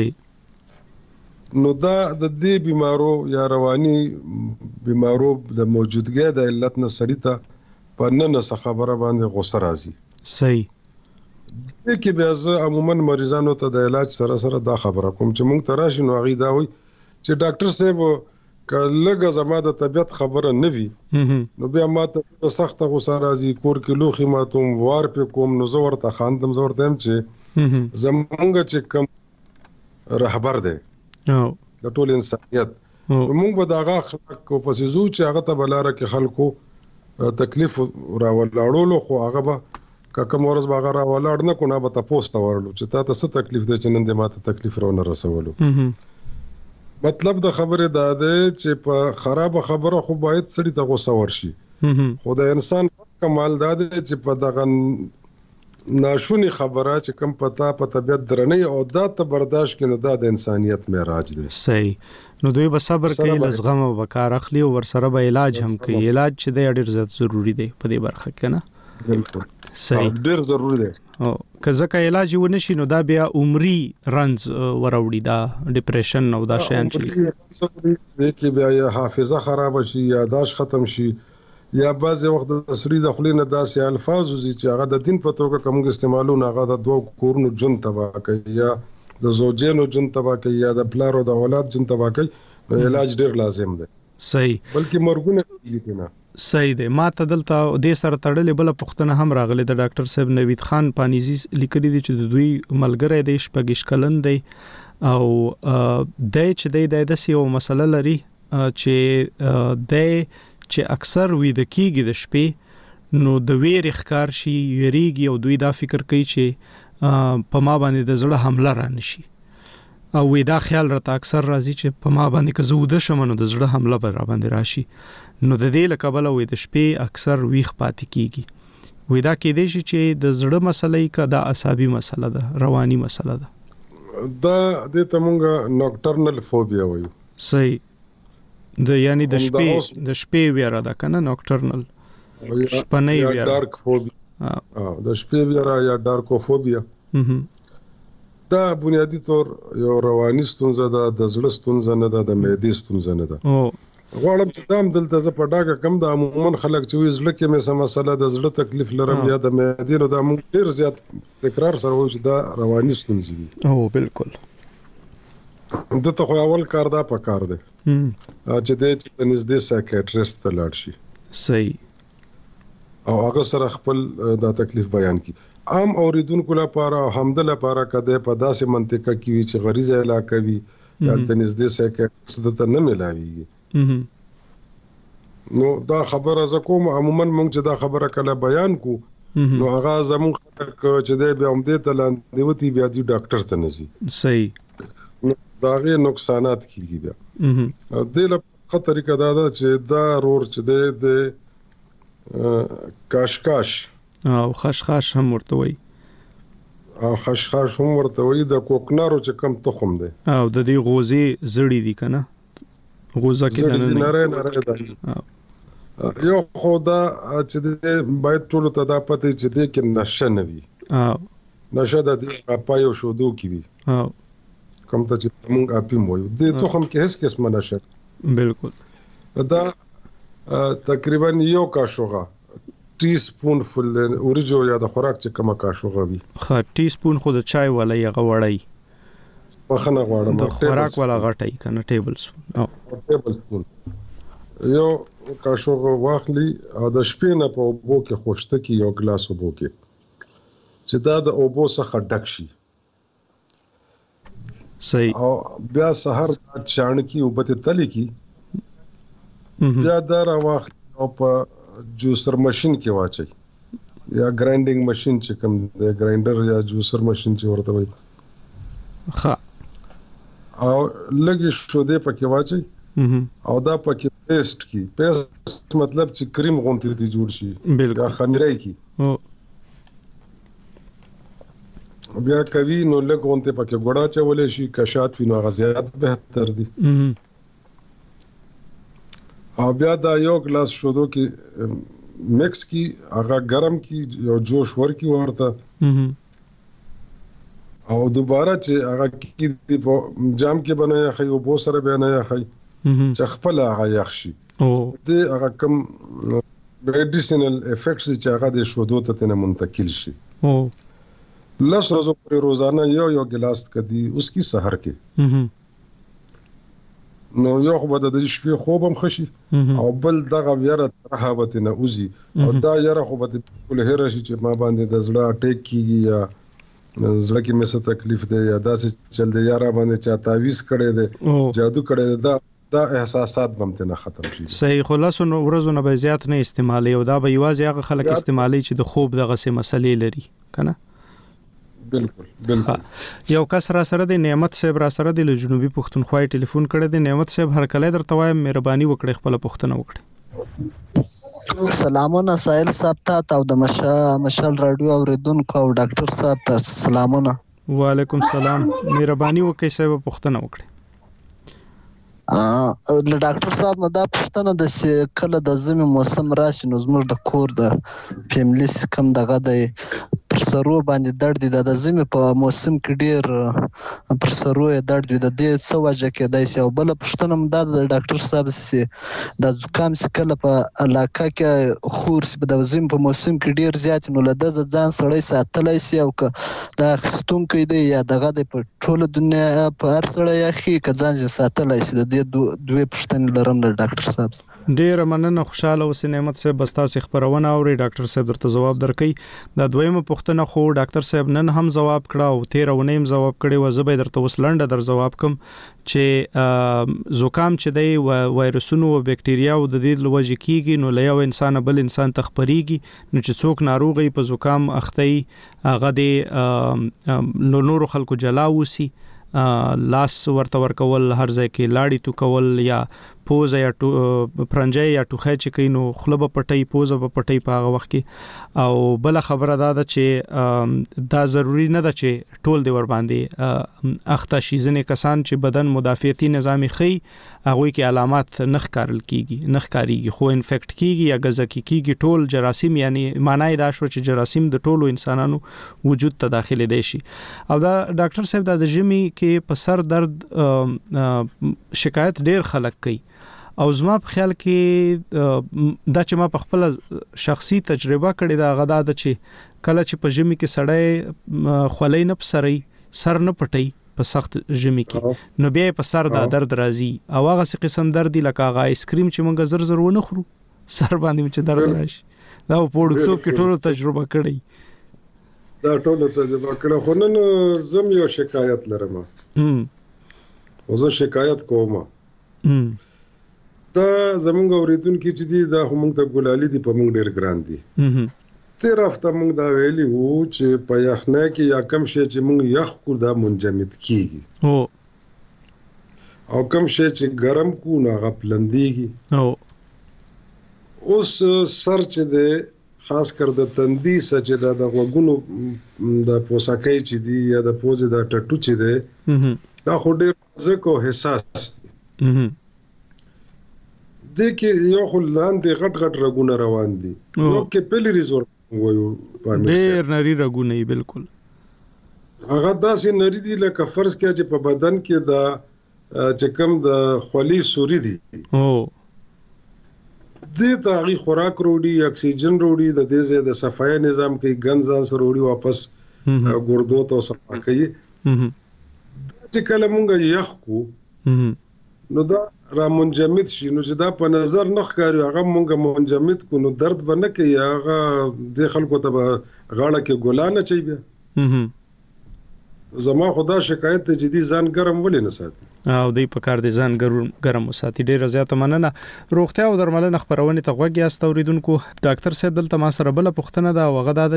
[SPEAKER 5] صحیح
[SPEAKER 7] نو دا د دې بیمارو یا رواني بیمارو د موجودګۍ د علت نه سړی ته په نن څه خبره باندې غوسه راځي
[SPEAKER 5] صحیح
[SPEAKER 7] دې کې بیا زه عموما مریضانو ته د علاج سره سره دا خبره کوم چې مونږ تراشي نو هغه دا وي چې ډاکټر صاحب کله زما د طبيعت خبره نه وي نو بیا ماته سخت غوسه راځي کور کې لوخي ماتوم وار په کوم نو زور ته خاندم زور ته هم چې زمونږ چې کم رهبر دی
[SPEAKER 5] او
[SPEAKER 7] د ټول انسانيت موږ به دا اخلاق کو پسې زو چې هغه ته بلاره کې خلکو تکلیف راولاړولو خو هغه به کوم ورځ به هغه راولاړ نه کو نه به تاسو ته ورلو چې تا ته څه تکلیف دی چې نن دې ماته تکلیف راونه رسولو مطلب د خبره دا ده چې په خراب خبره خو باید سړی ته غوسه ورشي خو د انسان کمال دا ده چې په دغه ناشونی خبره چې کم پتا په طبيعت درنه او دا ته برداشت کینو دا د انسانيت معراج دی
[SPEAKER 5] صحیح نو دوی به صبر کوي لزغم او وقار اخلي او ورسره به علاج هم کوي علاج چې د ډیر زیات ضروری دی په دې برخه کې نه
[SPEAKER 7] بالکل
[SPEAKER 5] صحیح
[SPEAKER 7] ډیر ضروری دی
[SPEAKER 5] او که ځکه علاج ونه شي نو دا بیا عمرې رنز وروړي دا ډیپریشن او دا شان شي
[SPEAKER 7] کې بیا حافظه خراب شي یاداش ختم شي یا بعض وخت د سړي د خلینو داسې الفاظ چې هغه د دین په توګه کوم استعمالونه هغه د دوه کورونو جون تبا کوي یا د زوجینو جون تبا کوي یا د پلارو د اولاد جون تبا کوي علاج ډیر لازم دی
[SPEAKER 5] صحیح
[SPEAKER 7] بلکې مرګونه کیږي نه
[SPEAKER 5] صحیح دی ما ته دلته د سر تړلې بل پښتنه هم راغله د ډاکټر صاحب نوید خان پانیزی لیکلي دي چې د دوی ملګری دی شپږش کلن دی او د چې د داسې یو مسله لري چې د چې اکثر وې د کیږي د شپې نو د ویر ښکار شي یریږي او دوی دا فکر کوي چې په ما باندې د زړه حمله را نشي او وې دا خیال راته اکثر راځي چې په ما باندې که زه وده شم نو د زړه حمله به را باندې راشي نو د دې له کبله وې د شپې اکثر ویښ پاتې کیږي وې دا کېدای شي چې د زړه مسلې کا د عصبي مسله ده رواني مسله ده
[SPEAKER 7] دا د تمونګه نوکټرنل فوبیا وایي
[SPEAKER 5] صحیح د یعنی د شپې د شپې ویرا ده کنه نوکټرنل شپنۍ ویرا
[SPEAKER 7] ډارک فوبیا اه د شپې ویرا یا ډارکوفوبیا دا بنیادی طور یو رواني ستونزه ده د زړه ستونزه نه ده د معدې ستونزه نه ده
[SPEAKER 5] او
[SPEAKER 7] غواړم چې تام دلته ز په ډاګه کم د عموما خلک چې وي زړه کې مې سم مسله د زړه تکلیف لرم یا د معدې نو د موږ ډیر زیات تکرار سره وایي چې دا رواني ستونزه دي
[SPEAKER 5] او بالکل
[SPEAKER 7] د ته خو اول کار دا پکار دی چې د چې نږدې سایکیاټریست ته لاړ شي.
[SPEAKER 5] صحیح.
[SPEAKER 7] او هغه سره خپل دا تکلیف بیان کی. عام اوریدونکو لپاره حمد لپاره کده په داسې منطقه کې وي چې غریزه علاقه وي یا د نږدې سایکیاټریست ته نه ملاويږي. نو دا خبره ز کوم عموما موږ چې دا خبره کله بیان کو نو هغه زموږ خلک چې د بیا هم د تلاندې وتی بیا د ډاکټر ته نزي.
[SPEAKER 5] صحیح.
[SPEAKER 7] دا غي نقصانات کیږي بیا. او د لپاره طریقه دا ده چې دا رور چې د کاشکاش
[SPEAKER 5] او خشخاش هم ورته وي.
[SPEAKER 7] او خشخاش هم ورته وي د کوکنارو چې کم تخم دی.
[SPEAKER 5] او د دې غوزي زړی دي کنه. غوزه کې نه
[SPEAKER 7] نره نره ده. یو خدا چې د باید ټول ته دا پته چې د کې نشه نه وي.
[SPEAKER 5] او
[SPEAKER 7] نشه د دې پایو شو دو کی وي.
[SPEAKER 5] او
[SPEAKER 7] کوم ته چې موږ اپیم وایو د تخم کې هیڅ قسم نشه.
[SPEAKER 5] بالکل.
[SPEAKER 7] دا تقریبا یو کاشوغه ټي سپون فل اورجو یا د خوراک چې کومه کاشوغه وي.
[SPEAKER 5] خا ټي سپون خو د چای ولا یغه وړای.
[SPEAKER 7] مخنه غواړم
[SPEAKER 5] د خوراک ولا غټای کنه ټیبل سپون. او
[SPEAKER 7] ټیبل سپون یو کاشوغه واخلي او د شپې نه په اوبو کې خوشته کې یو ګلاس اوبو کې چې دا د اوبو څخه ډک شي.
[SPEAKER 5] صحیح.
[SPEAKER 7] او بیا سحر چاڼ کې وبته تلې کې بیا دا راوخت او په جوسر ماشين کې واچي یا ګرایندینګ ماشين چې کوم د ګرایندر یا جوسر ماشين چې ورته وي.
[SPEAKER 5] ښه.
[SPEAKER 7] او لګي شو دې پکې واچي او دا پکې پیسټ کی پیسټ مطلب چې کریم غونډې دي جوړ شي.
[SPEAKER 5] بالکل.
[SPEAKER 7] یا خمیرای کی.
[SPEAKER 5] او
[SPEAKER 7] بیا کوي نو لږ غونډې پکې ګوړه چولې شي کشات وینو غزيات بهتر دي. او بیا دا یو ګلاس شودو کې مکس کی هغه ګرم کی یو جوش ورکی ورته. او دوباره چې هغه کې د جام کې بنایا خي او بو سره بنایا خي چې خپل هغه یخشي.
[SPEAKER 5] او
[SPEAKER 7] د هغه کم میډیسینل افیکټس چې هغه د شودو ته نه منتقل شي.
[SPEAKER 5] او
[SPEAKER 7] لس ورځې پر روزانه یو یو ګلاس کدي اوس کی سحر کې. نو یو خو به د شپې خوب هم خشي او بل دغه ویره رهابت نه اوزي او دا یره خو به ټول هره شي چې ما باندې د زړه اٹیک کیږي یا زړه کې مې څه تکلیف دی یا داسې چل دی یاره باندې چا تعویز کړي دی جادو کړي دی دا دا احساسات بم ته نه ختم شي.
[SPEAKER 5] صحیح. خلاصو نو ورځو نه به زیات نه استعمالي او دا به یوازې هغه خلک استعمالي چې د خوب دغه سه مسلې لري کنه.
[SPEAKER 7] بالکل بالکل.
[SPEAKER 5] یو کس را سره د نعمت صاحب را سره د جنوبي پښتونخوا ټلیفون کړی دی. نعمت صاحب هر کله درته وایم مهرباني وکړئ خپل پښتنه وکړئ.
[SPEAKER 8] سلامونه سایل صاحب ته او د مشا مشال رادیو اوریدونکو او ډاکټر صاحب ته سلامونه.
[SPEAKER 5] وعلیکم السلام. مهرباني وکړئ صاحب پښتنه وکړئ.
[SPEAKER 8] ا له ډاکټر صاحب نو دا پښتنه د کله د زمي موسم راشي نو زموږ د کور د فیملی کم دغه د پر سرو باندې درد دي د زمي په موسم کې ډیر پر سرو درد دي د دې څه وجه کې دای سي او بل پښتنه م د ډاکټر صاحب سي د زکام سي کله په علاقه کې خور سي د زمي په موسم کې ډیر زیات نو له د ځان سړی ساتلای سي او دا خستون کې دی یا دغه د په ټوله دنیا په هر سړی اخی کځان ساتلای سي د دوی پښتنه لرم د ډاکټر صاحب.
[SPEAKER 5] ډیر مننه خوشاله اوسې نعمت صاحب بستا سي خبرونه اوري ډاکټر صاحب درته جواب درکې. دا دویمه پښتنه خو ډاکټر صاحب نن هم جواب کړه او تیر ونیم جواب کړي و زبې درته وسلنده در جواب کوم چې زکام چې دی وایرسونو او بکټریا او د دې لوجه کیږي نو له یو انسان بل انسان تخپریږي نو چې څوک ناروغي په زکام اختی هغه د نورو خلکو جلا وسی لاس ورته ورکول هر ځای کې لاړی تو کول یا پوز یا پرنجای یا ټوخه چې کینو خلبه پټي پوز په پټي په هغه وخت کې او بل خبره دا ده چې دا ضروری نه ده چې ټول دی ور باندې اخته شي ځنه کسان چې بدن مدافعتي نظام خي هغه کې علامات نخ کارل کیږي نخ کاریږي خو انفیکټ کیږي یا غزکی کیږي ټول جراثیم یعنی معنی دا شو چې جراثیم د ټولو انسانانو وجود ته داخلي دي شي او دا ډاکټر صاحب د جمی کې په سر درد شکایت ډیر خلک کوي او زما په خیال کې دا چې ما په خپل شخصي تجربه کړې دا غدا د چې کله چې په جمی کې سړی خولې نه پسري سر نه پټي په سخت ژمي کې نو بیا په سر دا درد راځي او هغه څه قسم درد لکه هغه آیسکریم چې موږ زر زر ونه خورو سر باندې چې درد راشي دا په وړوکتوب کې ټول تجربه کړی
[SPEAKER 7] دا ټول تجربه کړه خو نن زم یو شکایت لرم هم او زه شکایت کوم هم دا زمونږ اوریدونکو چې دي دا موږ ته ګلالي دي په موږ ډېر ګران دي هم تیر هفته موږ دا ویلي وو چې په یخنه کې یا کم شي چې موږ یخ کو دا منجمد کیږي او او کم شي چې ګرم کو نه غپلندېږي او اوس سر چې د خاص کر د تندي سچ د غوګونو د پوساکۍ چې دی یا د پوزې د ټټو چې دی دا خو ډېر ځکه حساس دي د کې یو خو لاندې غټ غټ رګونه روان دي یو کیپلریز وایو
[SPEAKER 5] ډېر نری رګونه یې بالکل
[SPEAKER 7] هغه داسې نری دي لکه فرض کړه چې په بدن کې دا چې کوم د خولي سوري دي او د تاغي خوراک وروړي اکسیجن وروړي د دې زې د صفای نظام کې ګنځان سره وروړي واپس ګردو ته صفا کوي چې کله مونږ یخ کو نو دا را منجمد شي نو چې دا په نظر نه ښکاري هغه مونږه منجمد کو نو درد به نه کوي هغه د خلکو ته غاړه کې ګلانه چي بیا زما خدا شکایت ته جدي ځان ګرم ولې نه ساتي
[SPEAKER 5] او دې په کار دي ځان ګرم وساتي ډېر زیات مننه روغتیا او درملنه خبرونه ته غوږی استوریدونکو ډاکټر صاحب دلته ما سره بل پوښتنه دا وغه دا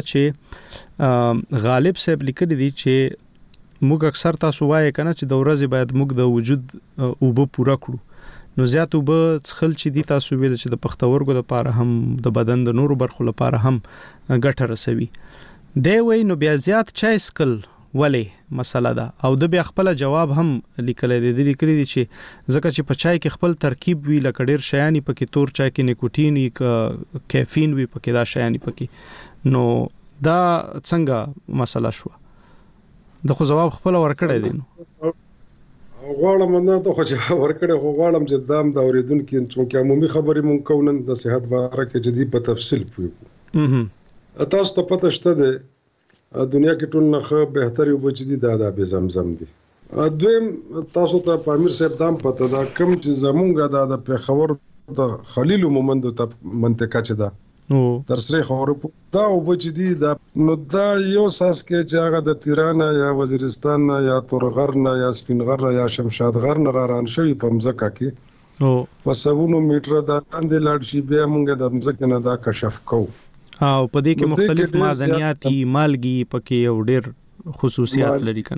[SPEAKER 5] چې غالب صاحب لیکلي دي چې موږ اکثر تاسو وایي کنه چې د ورځې باید موږ د وجود اوبه پوره کړو نو زیات اوبه څښل چې دي تاسو ویل چې د پښتورګو لپاره هم د بدن د نورو برخو لپاره هم ګټه رسوي دی وای نو بیا زیات چای سکل ولې مسله ده او د بیا خپل جواب هم لیکل دي د لیکلي دي چې ځکه چې په چای کې خپل ترکیب وی لکه ډیر شیانی پکې تور چای کې نیکوټین ی کیفین وی پکې دا شیانی پکې نو دا څنګه مسله شو د خو جواب خپل ورکړی دی نو
[SPEAKER 7] غواړم نه ته خو چې ورکړی خو غواړم چې دام دا اوریدونکو چې عمومي خبرې مونږ کوو د صحت باره کې جدي په تفصیل پوهیږو تاسو ته پته شته ده دنیا کې ټول نه بهتري وبچدي دا د زمزم دي دویم تاسو ته پامیر صاحب دام پته دا کم چې زمونږ د پیښور د خلیل مومند ته منطقه چې ده نو تر سره خبرو دا وبچدي دا نو دا یو ساس کې چې هغه د تیران یا وزیرستان یا تورغر نه یا سپینغر یا شمشاد غر نه را روان شوی په مزکه کې او په سونو میټر دا اندې لاړ شي بیا موږ د مزکه نه دا کشف کوو
[SPEAKER 5] او په دې کې مختلف معدنیات مالګي پکې یو ډېر خصوصیات لري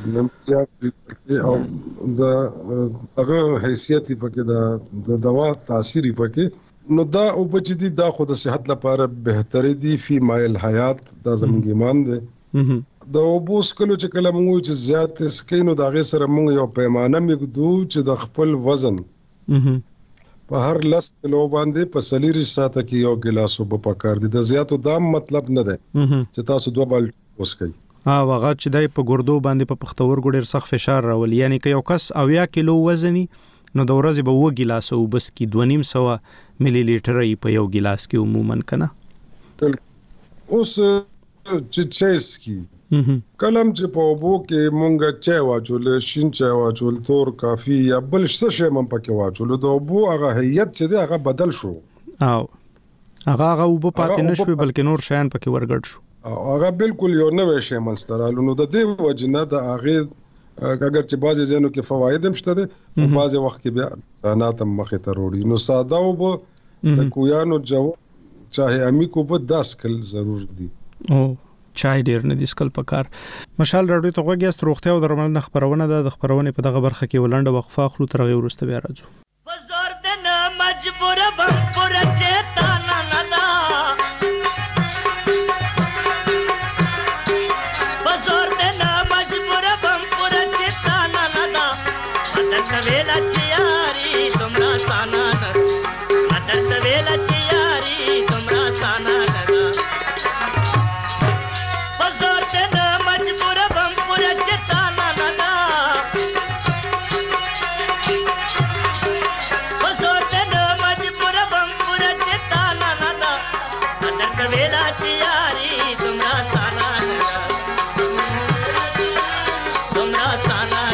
[SPEAKER 5] کنه
[SPEAKER 7] او دا هغه حیثیت پکې د دوا تاثیر پکې نو دا او بچدي دا خو د صحت لپاره بهتري دي فی مایل حیات دا زموږ ایمان دی دا وبوس کلو چې کله موږ چې زیات سکینو دا غي سره موږ یو پیمانه مګدو چې د خپل وزن په هر لس کیلو باندې په سلیری ساته کې یو ګلاس وب پکار دي د زیاتو دام مطلب نه ده چې تاسو دوه بال وسکئ
[SPEAKER 5] ها وغه چې دای په ګردو باندې په پښتورګو ډېر سخت فشار راول یعنی که یو کس اویا کیلو وزني نو د ورځې به و ګلاس او بس کې دوه نیم سو ملي لیټر په یو ګلاس کې عموما کنه
[SPEAKER 7] اوس چې چایسکی کلم چې په وبو کې مونږه چای واچول شین چای واچول تور کافی یا بل څه شی مم پکې واچول د وبو هغه هیئت چې دی هغه بدل شو
[SPEAKER 5] او هغه هغه وبو پاتې نشوي بلکې نور شیان پکې ورګډ شو
[SPEAKER 7] هغه بالکل یو نوې شی منسترالو نو د دې وجنه د هغه اگر چې بعضی زینو کې فواید هم شته دي او بعضی وخت کې بیا ځانات هم مخه ته وروړي نو ساده او د کویانو جو چاهه امی کو په داس کل ضرور دي
[SPEAKER 5] او چای ډیر نه دي سکل پکار مشال راډیو ته غوږی است روغتیا او درملنه خبرونه د خبرونه په دغه برخه کې ولنډه وقفه خلو تر غي ورسته بیا راځو
[SPEAKER 9] بزور دنا مجبور بمپور چتا نندا بزور دنا مجبور بمپور چتا نندا مدد ویلا چیاری تمرا سانا مدد ویلا چیاری تمرا سانا Sana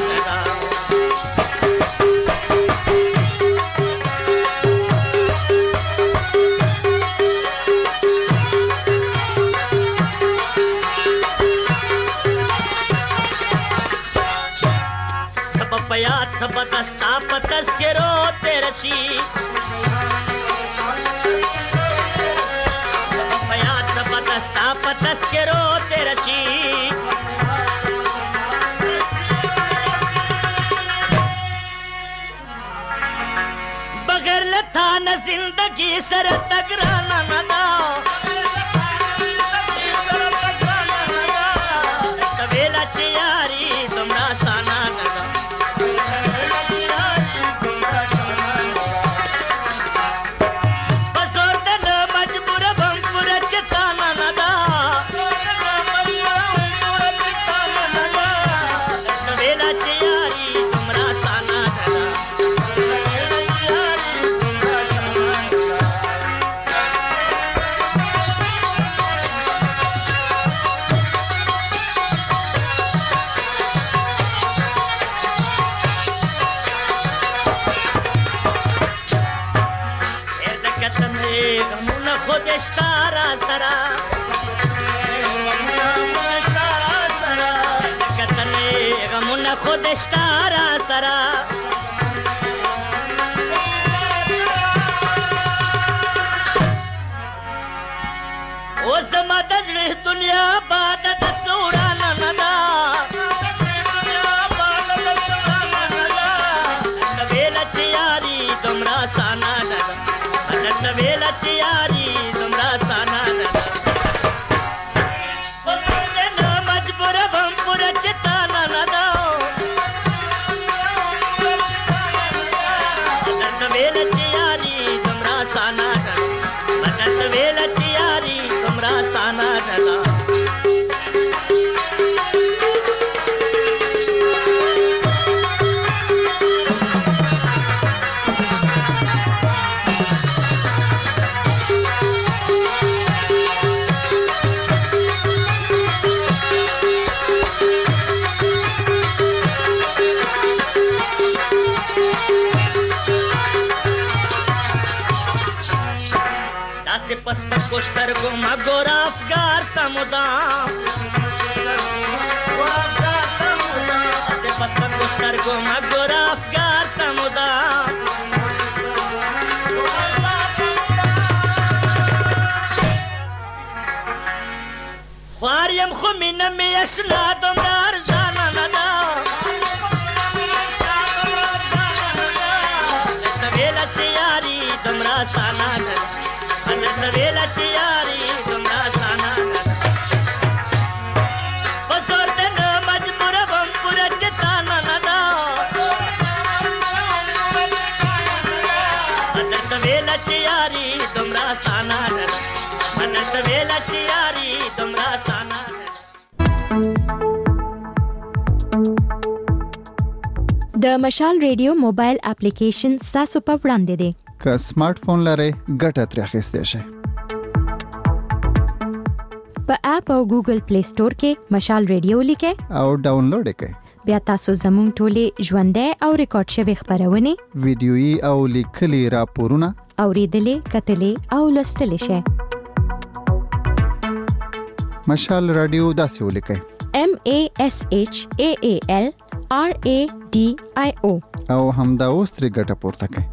[SPEAKER 9] پیات سبدستا پتس کرو تیرشی پیات سبدستا پتس کرو تیرشی بغیر لتا نہ زندگی سر تگرانا نہ خودشتارا سرا او زما د زړه دنیا باد د سورانا ندا دنیا باد د سورانا ندا ویل چیاری تمرا سانا ندا انت ویل چیاری تمرا سانا ندا پسند مجبور بم پر چتانا ندا پس پس کوشتر کو مگورا افگار تمودام پس پس کوشتر کو مگورا افگار تمودام خواریم خو مینم میشنا دمرار زانا ندا ویلا چیاری دمرا سانا ندا ویلا چیاری تمرا سانا بزور دن مجبور بم پورا چتانا ندا حضرت ویلا چیاری تمرا سانا حضرت ویلا چیاری تمرا سانا
[SPEAKER 2] د مشال ریډیو موبایل اپلیکیشن تاسو په وړاندې دی
[SPEAKER 6] که سمارټ فون لرئ ګټه ترې اخیستی شئ.
[SPEAKER 2] په اپ او ګوګل پلی سٹور کې مشال ریډیو لیکئ
[SPEAKER 6] او ډاونلوډ یې کړئ.
[SPEAKER 2] بیا تاسو زموږ ټولې ژوندۍ او ریکارډ شوي خپرونې
[SPEAKER 6] ویډیويي او لیکلي راپورونه
[SPEAKER 2] اوریدلې کتلې او لوستلی شئ.
[SPEAKER 6] مشال رادیو داسې ولیکئ:
[SPEAKER 2] M A S H A A L R A D I O
[SPEAKER 6] او همدا اوس ترې ګټه پورته کړئ.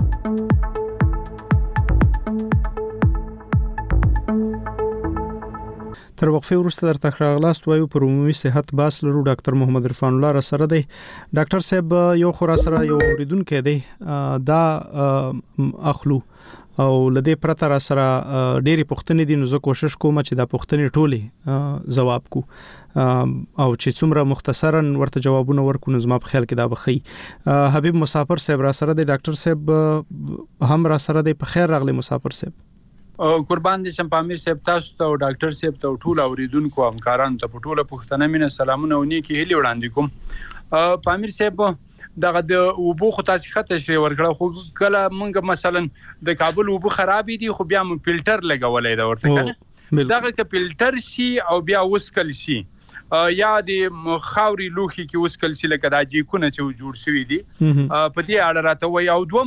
[SPEAKER 5] تر وقفه وروسته در تخراغ لاست وایو پر عمومي صحت باس لرو ډاکټر محمد عرفان الله را سره دی. ډاکټر صاحب یو خورا سره یو اوریدونکو دی دا اخلو او لدې پرته را سره ډېری پوښتنې دي، نو زه کوشش کوم چې دا پوښتنې ټولې جواب کو او چې څومره مختصرا ورته جوابونه ورکو، نو زما په خیال کې دا بخي. حبیب مسافر صاحب را سره دی. ډاکټر صاحب هم را سره دی. په خیر راغلی مسافر صاحب.
[SPEAKER 10] قربان دي شم پامیر صاحب تاسو ته او ډاکټر صاحب ته ټول اوریدونکو همکارانو ته په ټوله پښتنه مینه سلامونه او نیکی هیله وړاندې کوم. پامیر صاحب دغه د وبو خو تاسو خطه شری ورکړه، خو کله مونږ مثلا د کابل وبو خراب دي خو بیا مون فلټر لګولای دا ورته کنه دغه ک فلټر شي او بیا وسکل شي یا د خاوري لوخي کې وسکل شي لکه د اجیکونه چې جوړ شوی دي په دې اړه راته وای. او دوم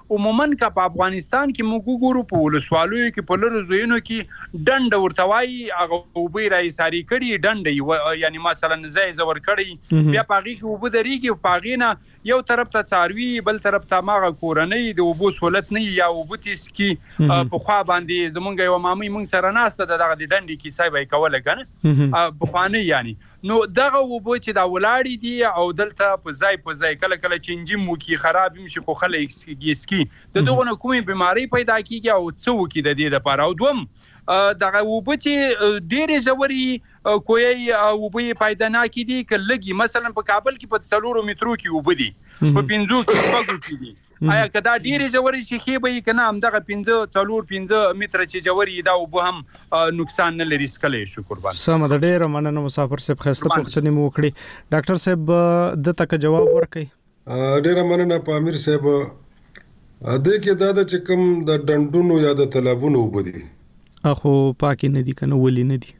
[SPEAKER 10] عموما کا په افغانستان کې موږ ګورو په ولسوالیو کې په لرو زوینو کې ډنډ ورتوي هغه وبې راي ساري کړي ډنډ یعنی مثلا زای زور کړي بیا پاغي کې وب دريږي پاغینا یو طرف ته څاروي بل طرف ته ماغه کورنۍ د وبو سہولت نه یا وبتیس کې په خوا باندې زمونږ یو مامي مونږ سره ناسته دغه د ډنډي کې سای به کوله کنه په خوانه یعنی نو دغه وبو چې دا ولاړی دي او دلته په ځای په ځای کله کله چې مو کې خراب مشي خو خلک کیږي د دغه کومې بیماری پیدا کیږي او څو کې د دې لپاره او دوم دغه وبتي ډېرې ژوري کوی وبې پیدا نه کیدي کلهږي مثلا په کابل کې په څلورو مترو کې وبدي په پنځو کې پګو کې دي آیا کدا ډېرې ژوري شي خې به کنه هم دغه پنځه څلور پنځه متر چې ژوري دا وب هم نقصان نه لري سکلې شو قربان
[SPEAKER 5] سم د ډېر مننه مسافر صاحب خسته پښتنې مو وکړي ډاکټر صاحب د تک جواب ورکړي
[SPEAKER 7] ډېر مننه پامیر صاحب د کې دا د چکم د ډنډونو یا د تلابونو وبدي
[SPEAKER 5] اخو پاکي نه دي کنه ولي نه دي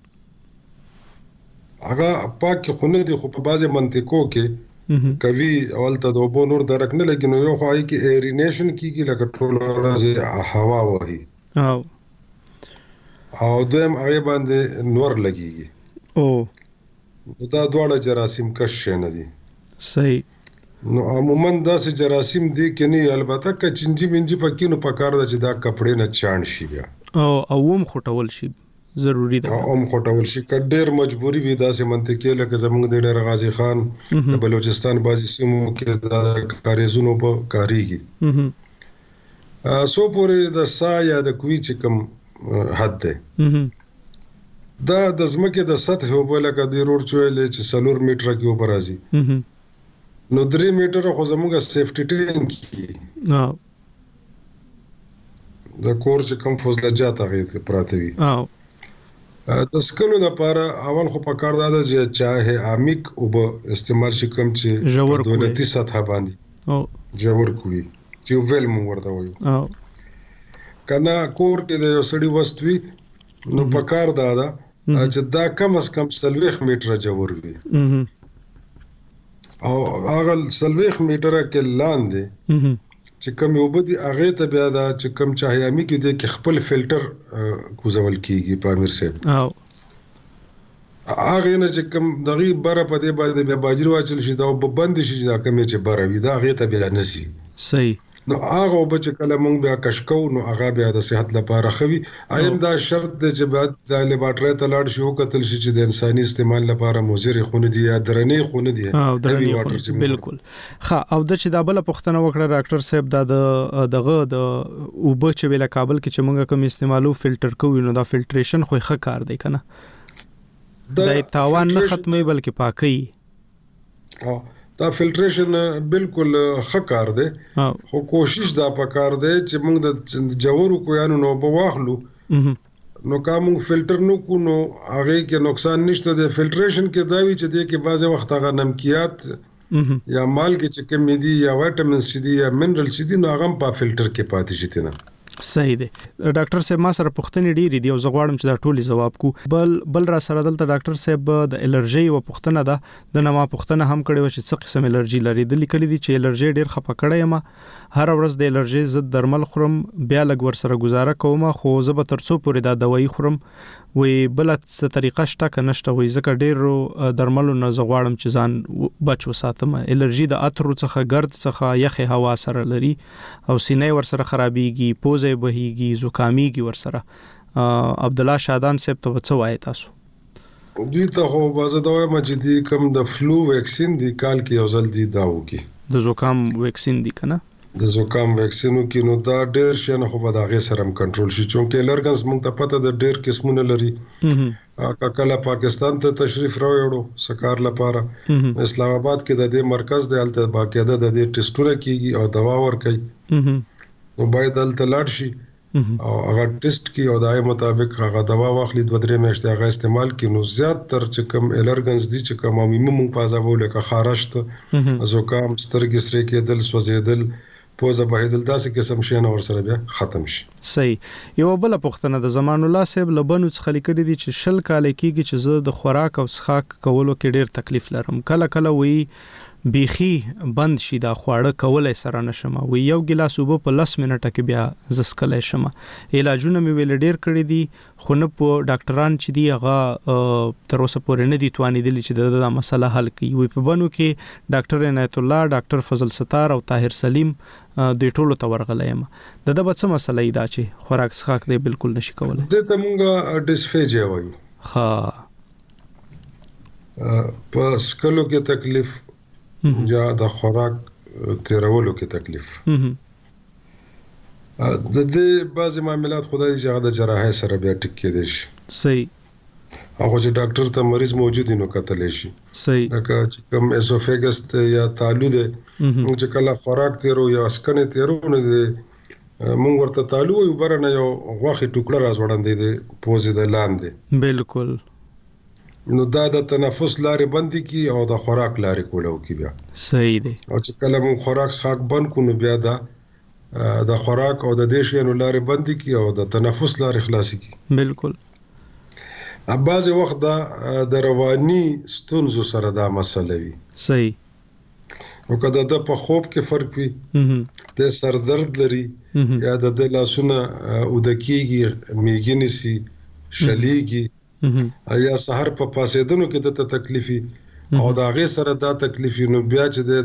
[SPEAKER 7] هغه پاکي خو نه دي خو په بازي منطقو کې کوي اولته د وبو نور درک نه لګي نو یو خو هي کې ایرینیشن کیږي لکه ټول ورځ هوا وهي
[SPEAKER 5] او
[SPEAKER 7] او دیم هغه باندې نور لګيږي او دا دواړه جراثیم کش نه دي
[SPEAKER 5] صحیح
[SPEAKER 7] نو عموما دا سه جراثیم دي کې نه البته ک چنجي منجي پکې نو پکار د چې دا کپڑے نه چاڼ شي بیا
[SPEAKER 5] او اوم خټول شي ضروری ده
[SPEAKER 7] اوم خټول شي ک ډېر مجبوری وي دا سه منطقي لکه زمونږ د ډېر غازی خان د بلوچستان بازي سیمو کې د کاریزونو په کاریږي ا سو پورې د سا یا د کوي چې کوم حد ده دا د زمکه د سطح په لکه د رور چويلې چې سلور میټر کې اوپر راځي نو درې میټر خو زموږه سیفټی ټینک کی
[SPEAKER 5] نو
[SPEAKER 7] د کور چې کوم فوزلجات هغه پراته وي
[SPEAKER 5] او
[SPEAKER 7] د سکلو لپاره اول خو په کار ده چې چاهه عمیق او به استعمال شي کوم چې دولتي سطح باندې
[SPEAKER 5] او
[SPEAKER 7] جوړ کوي چې ویل مو ورته وایو
[SPEAKER 5] او
[SPEAKER 7] کنا کور کې د یو سړی وستوي نو په کار ده چې دا کم از کم سلويخ میټر جوړ وي او هغه سلويخ میټره کې لاندې چې کوم یو بدی هغه ته بیا دا چې کوم چاهیامي کې د کې خپل فلټر کوزول کیږي پامیر صاحب
[SPEAKER 5] او
[SPEAKER 7] هغه نه چې کوم دغه بره په دې باندې بیا باجر واچل شي دا بند شي دا کوم چې بره وي دا هغه ته بیا نسی
[SPEAKER 5] صحیح
[SPEAKER 7] نو هغه به چې کله مونږ بیا کشکو نو هغه بیا د صحت لپاره خوي ایم دا شرط دی چې بعد د لیبارټری ته لاړ شي او کتل شي چې د انساني استعمال لپاره مضر خونه دي یا درنې خونه دي
[SPEAKER 5] او درنې بالکل ښه او د چې دا بل پښتنه وکړه ډاکټر صاحب دا د دغه د اوبه چې ویل کابل کې چې مونږ کوم استعمالو فلټر کوو نو دا فلټریشن خو ښه کار دی کنه دا تاوان نه ختمي بلکې پاکي
[SPEAKER 7] او دا فلټریشن بالکل ښه کار دی خو کوشش دا پکار دی چې موږ د جوړو کویانو نو په واخلو نو کوم فلټر نو کو نو هغه کې نقصان نشته د فلټریشن کې دا وی چې د کې بعضه وخت هغه نمکیات یا مال کې چې کمی دي یا وټامینز دي یا منرال چې دي نو هغه په فلټر کې پاتې شي نه
[SPEAKER 5] صحیح دی ډاکټر صاحب ما سره پوښتنې ډېرې دي او زه غواړم چې دا ټولې جواب کو بل بل را سره دلته ډاکټر صاحب د الرجي او پوښتنه ده د نما پوښتنه هم کړې و چې څه قسم الرجي لري د لیکلي دي چې الرجي ډېر خپه کړی ما هر ورځ د الرجي ضد درمل خورم بیا لګ ور سره گزاره کوم خو زه به ترڅو پورې دا دوايي خورم وې بل څه طریقه شته کنه شته وې ځکه ډېر درملو نه زغواړم چې ځان بچو ساتم الرجي د اترو څخه ګرد څخه یخي هوا سره لري او سینې ور سره خرابيږي پوزه بهيږي زکاميږي ور سره عبد الله شادان صاحب ته څه وایي تاسو
[SPEAKER 7] دوی ته خو بازه دا وایم چې دی کوم د فلو ویکسین دی کال کې یو ځل دی داو کې
[SPEAKER 5] د زکام ویکسین دی کنه
[SPEAKER 7] د زکام ویکسینو کې نو دا ډېر شي نه خو به دا غي سره کنټرول شي چې الرګنز مونږ ته پته د ډېر قسمونه لري ا کله پاکستان ته تشریف راوړو سکار لپاره اسلام آباد کې د دې مرکز د الته باقاعده د دې ټیسټونه کیږي او دوا ورکړي نو باید الته لاړ شي او هغه ټیسټ کی او دای مطابق هغه دوا واخلي دوه درې میاشتې هغه استعمال کړي نو زیات تر چې کوم الرګنز دي چې کوم ممو پازاو لکه خارشت زکام سترګې سره کېدل سوځېدل پوزه بهیدل داسې قسم شي نه ور سره بیا ختم شي
[SPEAKER 5] صحیح یو بل پښتنه د زمان الله صاحب لبنو څخه لیکلي دي چې شل کال کېږي چې زه د خوراک او څښاک کولو کې ډېر تکلیف لرم کله کله وی بیخي بند شي دا خواړه کولای سره نشم وي یو ګلاس اوبه په لس منټه کې بیا زسکلای شم علاجونه مې ویل ډیر کړی دي خو نه په ډاکټران چې دی هغه تر اوسه پورې نه دي توانیدلی چې دا مسله حل کړي وي په بنو کې ډاکټر عنایت الله ډاکټر فضل ستار او طاهر سلیم د ټولو ته ورغلایم د د بڅ مسله دا چې خوراک څخه دی بالکل نشي کولای
[SPEAKER 7] د تمونګه ډیسفیجیا وایو
[SPEAKER 5] ها
[SPEAKER 7] په سکلو کې تکلیف یا د خوراک تیرولو کې تکلیف د دې بعضی معاملات خدای دې چې د جراحي سره بیا ټیک کېدي شي
[SPEAKER 5] صحیح
[SPEAKER 7] هغه چې ډاکټر ته مریض موجود نو کتل شي
[SPEAKER 5] صحیح
[SPEAKER 7] دا چې کوم اسوفیګس یا تالو ده چې کله خوراک تیرو یا اسکنه تیرو نه دي مونږ ورته تالو یو برنه یو غوخي ټوکړه راز وړاندې دي پوزې د لاندې
[SPEAKER 5] بالکل
[SPEAKER 7] نو دا د تنفس لارې بندي کی او د خوراک لارې کولو کی بیا
[SPEAKER 5] صحیح دی
[SPEAKER 7] او چې کله مون خوراک څخه بند کو نو بیا دا د خوراک او د دیشینو لارې بندي کی او د تنفس لارې خلاصي کی
[SPEAKER 5] بالکل
[SPEAKER 7] بعض وخت دا د رواني ستونزو سره دا مسله وي
[SPEAKER 5] صحیح
[SPEAKER 7] نو کله د په خوب کې فرق وي د سر درد لري یا د لاسونه او د کیږي میګینسي شلیږي یا سحر په پاسېدنو کې د تکلیفي او دا غي سره دا تکلیفي نو بیا چې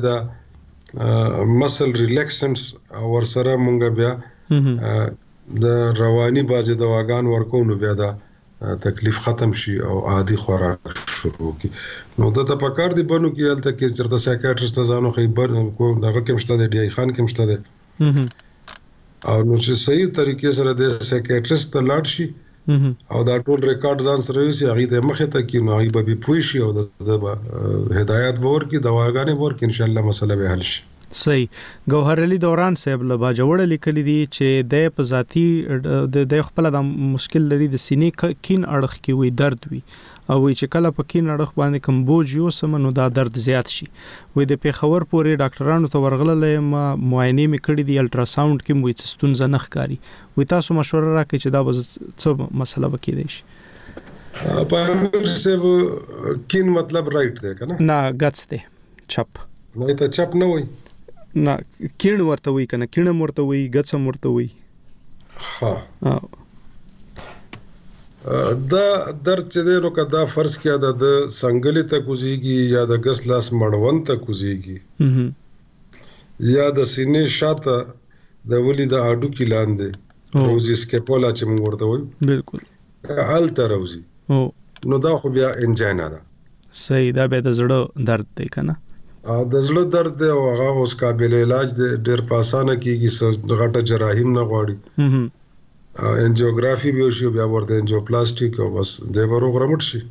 [SPEAKER 7] د مسل ریلیکسنټس او ور سره مونږ بیا د رواني بازي دواګان ورکو نو بیا دا تکلیف ختم شي او عادي خوراک شروع کی نو د تپکار دی بنو کې الته کې چرته سایکیاټریست ځانو خبر کو دغه کې مشته دی خان کې مشته دی او نو چې صحیح طریقې سره د سایکیاټریست ته لاړ شي او دا ټول ریکارډ ځان سره یې هغه د مخه ته کې نو هغه به پوي شي او د هدایت بور کې دواګانې بور کې ان شاء الله مسله به حل شي
[SPEAKER 5] صحیح ګوهر علي دوران صاحب له باجوړ لیکلي دي چې د په ذاتی د خپل د مشکل لري د سینې کین اړخ کې وي درد وي او چې کله په کین اړخ باندې کمبوج یو سم نو دا درد زیات شي وي د پیښور پورې ډاکټرانو ته ورغلل ما معاینه مې کړې دي الټراساوند کې مو څه ستونزه نه ښکاري وي تاسو مشوره راکړئ چې دا به څه مسله وکړي شي
[SPEAKER 7] په امر سه کین مطلب رائټ دی کنه
[SPEAKER 5] نه غټس دی چپ
[SPEAKER 7] نه ته چپ نه وي
[SPEAKER 5] نه کین ورته وي کنه کین ورته وي غڅم ورته وي
[SPEAKER 7] ها دا درد چې دی نو کدا فرض کیا د سنگلې ته کوزيږي یا د غس لاس مړون ته کوزيږي یا د سینې شاته د ولې د اډو کې لاندې روزي سکیپولا چې موږ ورته وایو
[SPEAKER 5] بالکل
[SPEAKER 7] حال ته روزي نو دا خو بیا انجینا ده
[SPEAKER 5] صحیح دا به د زړه درد دی کنه
[SPEAKER 7] د زړه درد دی او هغه اوس قابل علاج دی ډېر په اسانه کیږي غټه جراحي نه غواړي انجیوګرافي به شي بیا ورته انجیوپلاستیک او بس د وروغ رمټ شي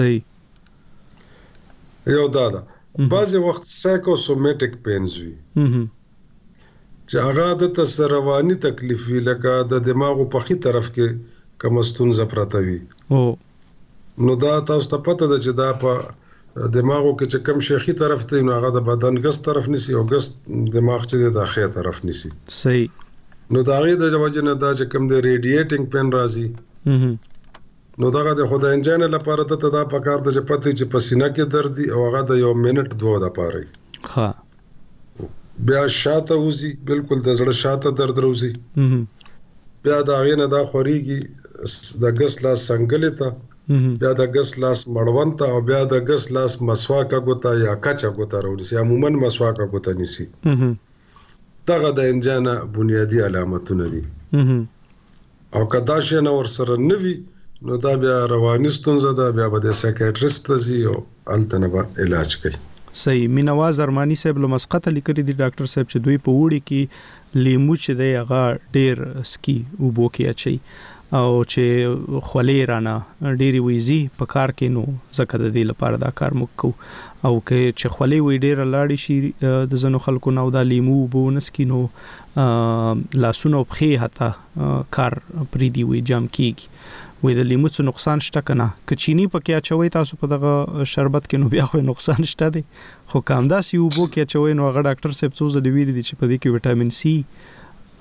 [SPEAKER 5] صحیح
[SPEAKER 7] یو دا ده بعضی وخت سایکوسومیټک پینز وي چې هغه د تسروانی تکلیف وی لکه د دماغ په خي طرف کې کمستون زپراته وي
[SPEAKER 5] او
[SPEAKER 7] نو دا تاسو ته پته ده چې دا په دماغو کې چې کم شيخي طرف ته نو هغه د بدن ګس طرف نسی او ګس دماغ چې د اخی طرف نسی
[SPEAKER 5] صحیح
[SPEAKER 7] نو دا غي د وجنه دا چې کم د ریډیټینګ پین راځي نو دا د خدای انجن لپاره ته دا پکار د چې پته چې پسینه کې درد او هغه د یو منټ دوه د پاره
[SPEAKER 5] ها
[SPEAKER 7] بیا شاته وزي بالکل د زړه شاته درد روزي بیا دا غي نه دا خوريږي د ګس لا څنګه ته بیا د ګس لاس مړون ته او بیا د ګس لاس مسواکه ګوتا یا کچا ګوتا راوړي عموما مسواکه ګوتا نسی دغه د انجانا بنیادی علامتونه دي او کدا شي نو ور سره نوي نو دا بیا رواني ستونزه ده بیا به د سایکیاټریست ته او التنبه علاج کوي
[SPEAKER 5] صحیح مینواز ارمانی صاحب له مسقط لیکري دي ډاکټر صاحب چې دوی په وړي کې لیمو چې دی هغه ډیر سکی او بوکي اچي او چې خولې رانه ډېری ویزي په کار کې نو زکه د دې لپاره دا کار مکو او کې چې خولې وی ډېر لاړی شي د زنو خلکو نو دا لیمو بونس کې نو لاسونو په هتا کار پری دی وی جام کیږي وې د لیمو څخه نقصان شته کنه کچینی پکې اچوي تاسو په دغه شربت کې نو بیا خو نقصان شته دي خو کامدا سی وبو کې اچوي نو هغه ډاکټر صاحب څو ځلې ویلي دي چې په دې کې وټامین سي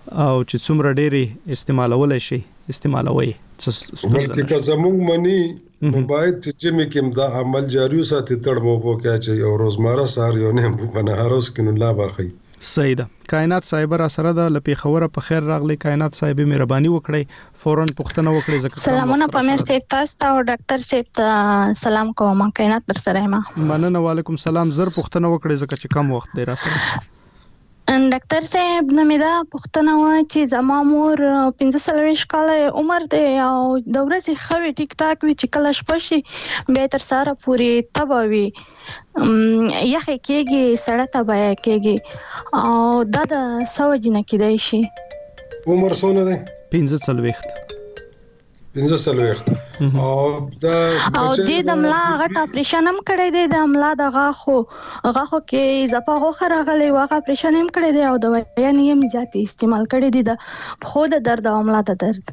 [SPEAKER 5] او چې څومره ډېری استعمالول شي استعمالوي
[SPEAKER 7] بلکې که زموږ منی باید چې مې کوم دا عمل جاری وساتي تړ مو وو کې چې او روزمره سار یو نه بو کنه هر اوس کینو لا باخی
[SPEAKER 5] سیده کائنات صاحب را سره د لپی خبره په خیر راغلی کائنات صاحب مهرباني وکړي فورا پوښتنه وکړي ځکه
[SPEAKER 11] سلامونه پامیر صاحب تاسو ته او ډاکټر صاحب ته سلام کوم کائنات پر سره ما
[SPEAKER 5] مننه وعلیکم سلام زر پوښتنه وکړي ځکه چې کم وخت دی را سره
[SPEAKER 11] ډاکټر صاحب نو دا پوښتنه و چې زما مور پنځه څلوېښت کاله عمر دی او د ورځې خوي ټیک ټاک وی چې کله شپه شي به تر ساره پوری تبوي یخه کېږي سړه تبایا کېږي او دا د سوجنه کېدای شي
[SPEAKER 7] عمر څونه دی
[SPEAKER 5] پنځه څلوېښت
[SPEAKER 7] پنځه څلوېښت او دا
[SPEAKER 11] او دې د ملا غټ اپریشن هم کړی دی د ملا د غاخو غاخو کې زپا غوخه راغلی واغه اپریشن هم کړی دی او د ویان هم زیات استعمال کړی دی د خو د درد او ملا د درد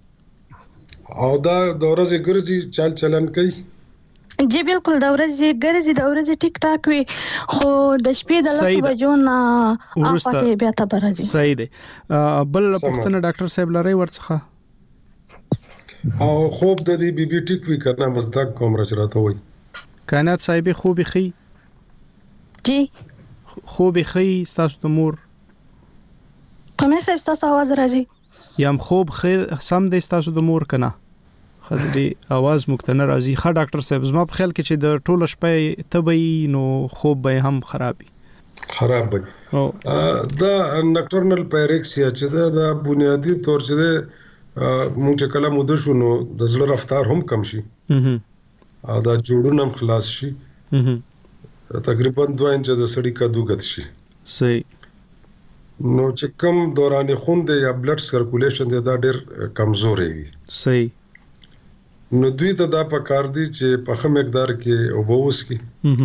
[SPEAKER 7] او دا د ورځې ګرځي چل چلن کوي
[SPEAKER 11] جی بالکل د ورځې ګرځي د ورځې ټیک ټاک وي خو د شپې د لږ بجو نه اپاته بیا ته برځي
[SPEAKER 5] صحیح دی بل پښتنه ډاکټر صاحب لري ورڅخه
[SPEAKER 7] او خوب د دې بي بي ټیک وی کنه مزدک کوم راځراته وای
[SPEAKER 5] کائنات صاحب خوب خي
[SPEAKER 11] جی
[SPEAKER 5] خوب خي تاسو ته مور
[SPEAKER 11] کومه صاحب تاسو आवाज راځي
[SPEAKER 5] یم خوب خي سم د تاسو د مور کنه خدای आवाज مختنه راځي خا ډاکټر صاحب زما په خیال کې چې د ټوله شپه تبي نو خوب به هم خرابي
[SPEAKER 7] خراب وي او دا نکټرنل پیریکسیا چې دا بنیادی طور چې مونږ چې کله مود شو نو د زړه رفتار هم کم شي ا دا جوړونه هم خلاص شي تقریبا دوه انچ د سړی کا دوغت شي
[SPEAKER 5] صحیح
[SPEAKER 7] نو چې کم دوران خون دی یا بلډ سرکولیشن دی دا ډېر کمزوري وي
[SPEAKER 5] صحیح
[SPEAKER 7] نو دوی ته دا پکار دي چې په خه مقدار کې اوبوس کی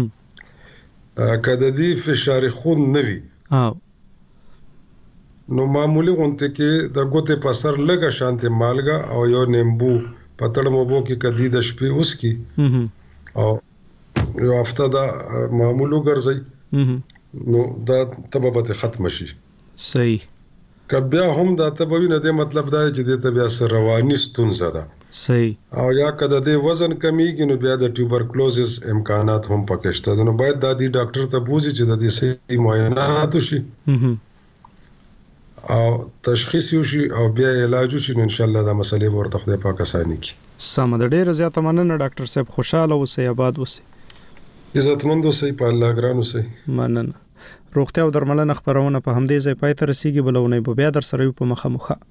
[SPEAKER 7] کده دی فشار خون نوي
[SPEAKER 5] او
[SPEAKER 7] نو معمولی غونته کې د ګوته په سر لګه شانته مالګه او یو نیمبو پتړ مو کې کدی د شپې اوس کی او یو هفته دا معمولو ګرځي نو دا تبه ختم شي
[SPEAKER 5] صحیح
[SPEAKER 7] کبیا هم دا تبوی نه دی مطلب دا چې د تبیا سره رواني ستونزه ده
[SPEAKER 5] صحیح
[SPEAKER 7] او یا کده د وزن کمیږي نو بیا د ټیوبرکلوزس امکانات هم پکې شته نو باید د دې ډاکټر ته بوزي چې د دې صحیح معاینات وشي او تشخیص وشي او بیا علاج وشي ان شاء الله دا مسلې ورته خدای پاک اساني کی
[SPEAKER 5] سم د ډېر زیات مننه ډاکټر صاحب خوشاله اوسئ آباد اوسئ
[SPEAKER 7] عزتمند اوسئ په الله ګران اوسئ
[SPEAKER 5] مننه روغتیا او درملنه خبرونه په همدې ځای پای ته رسیدي بلونه په بیا در سره په مخه مخه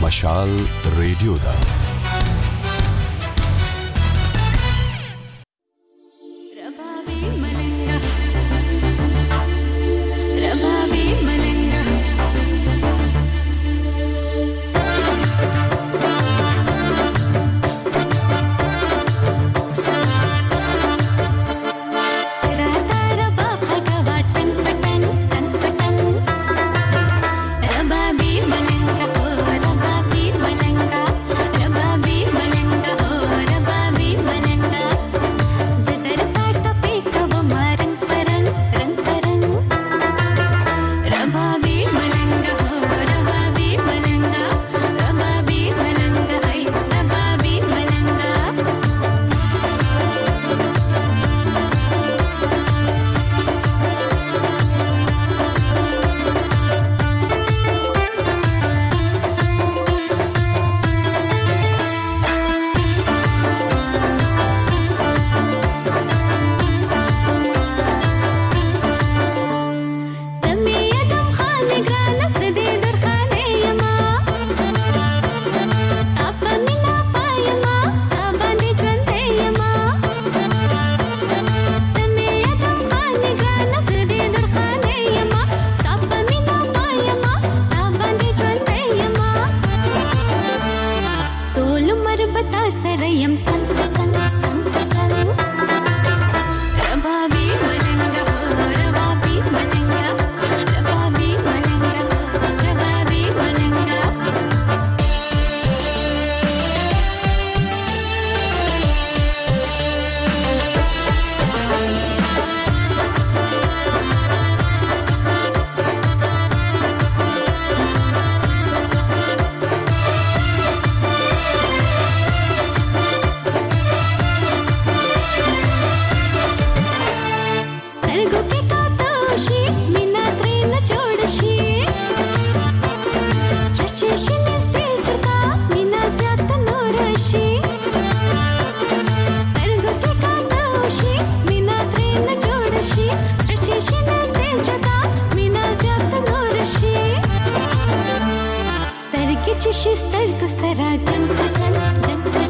[SPEAKER 4] مشال ریډیو ده.
[SPEAKER 12] She's still good, said I, jump, jump, jump.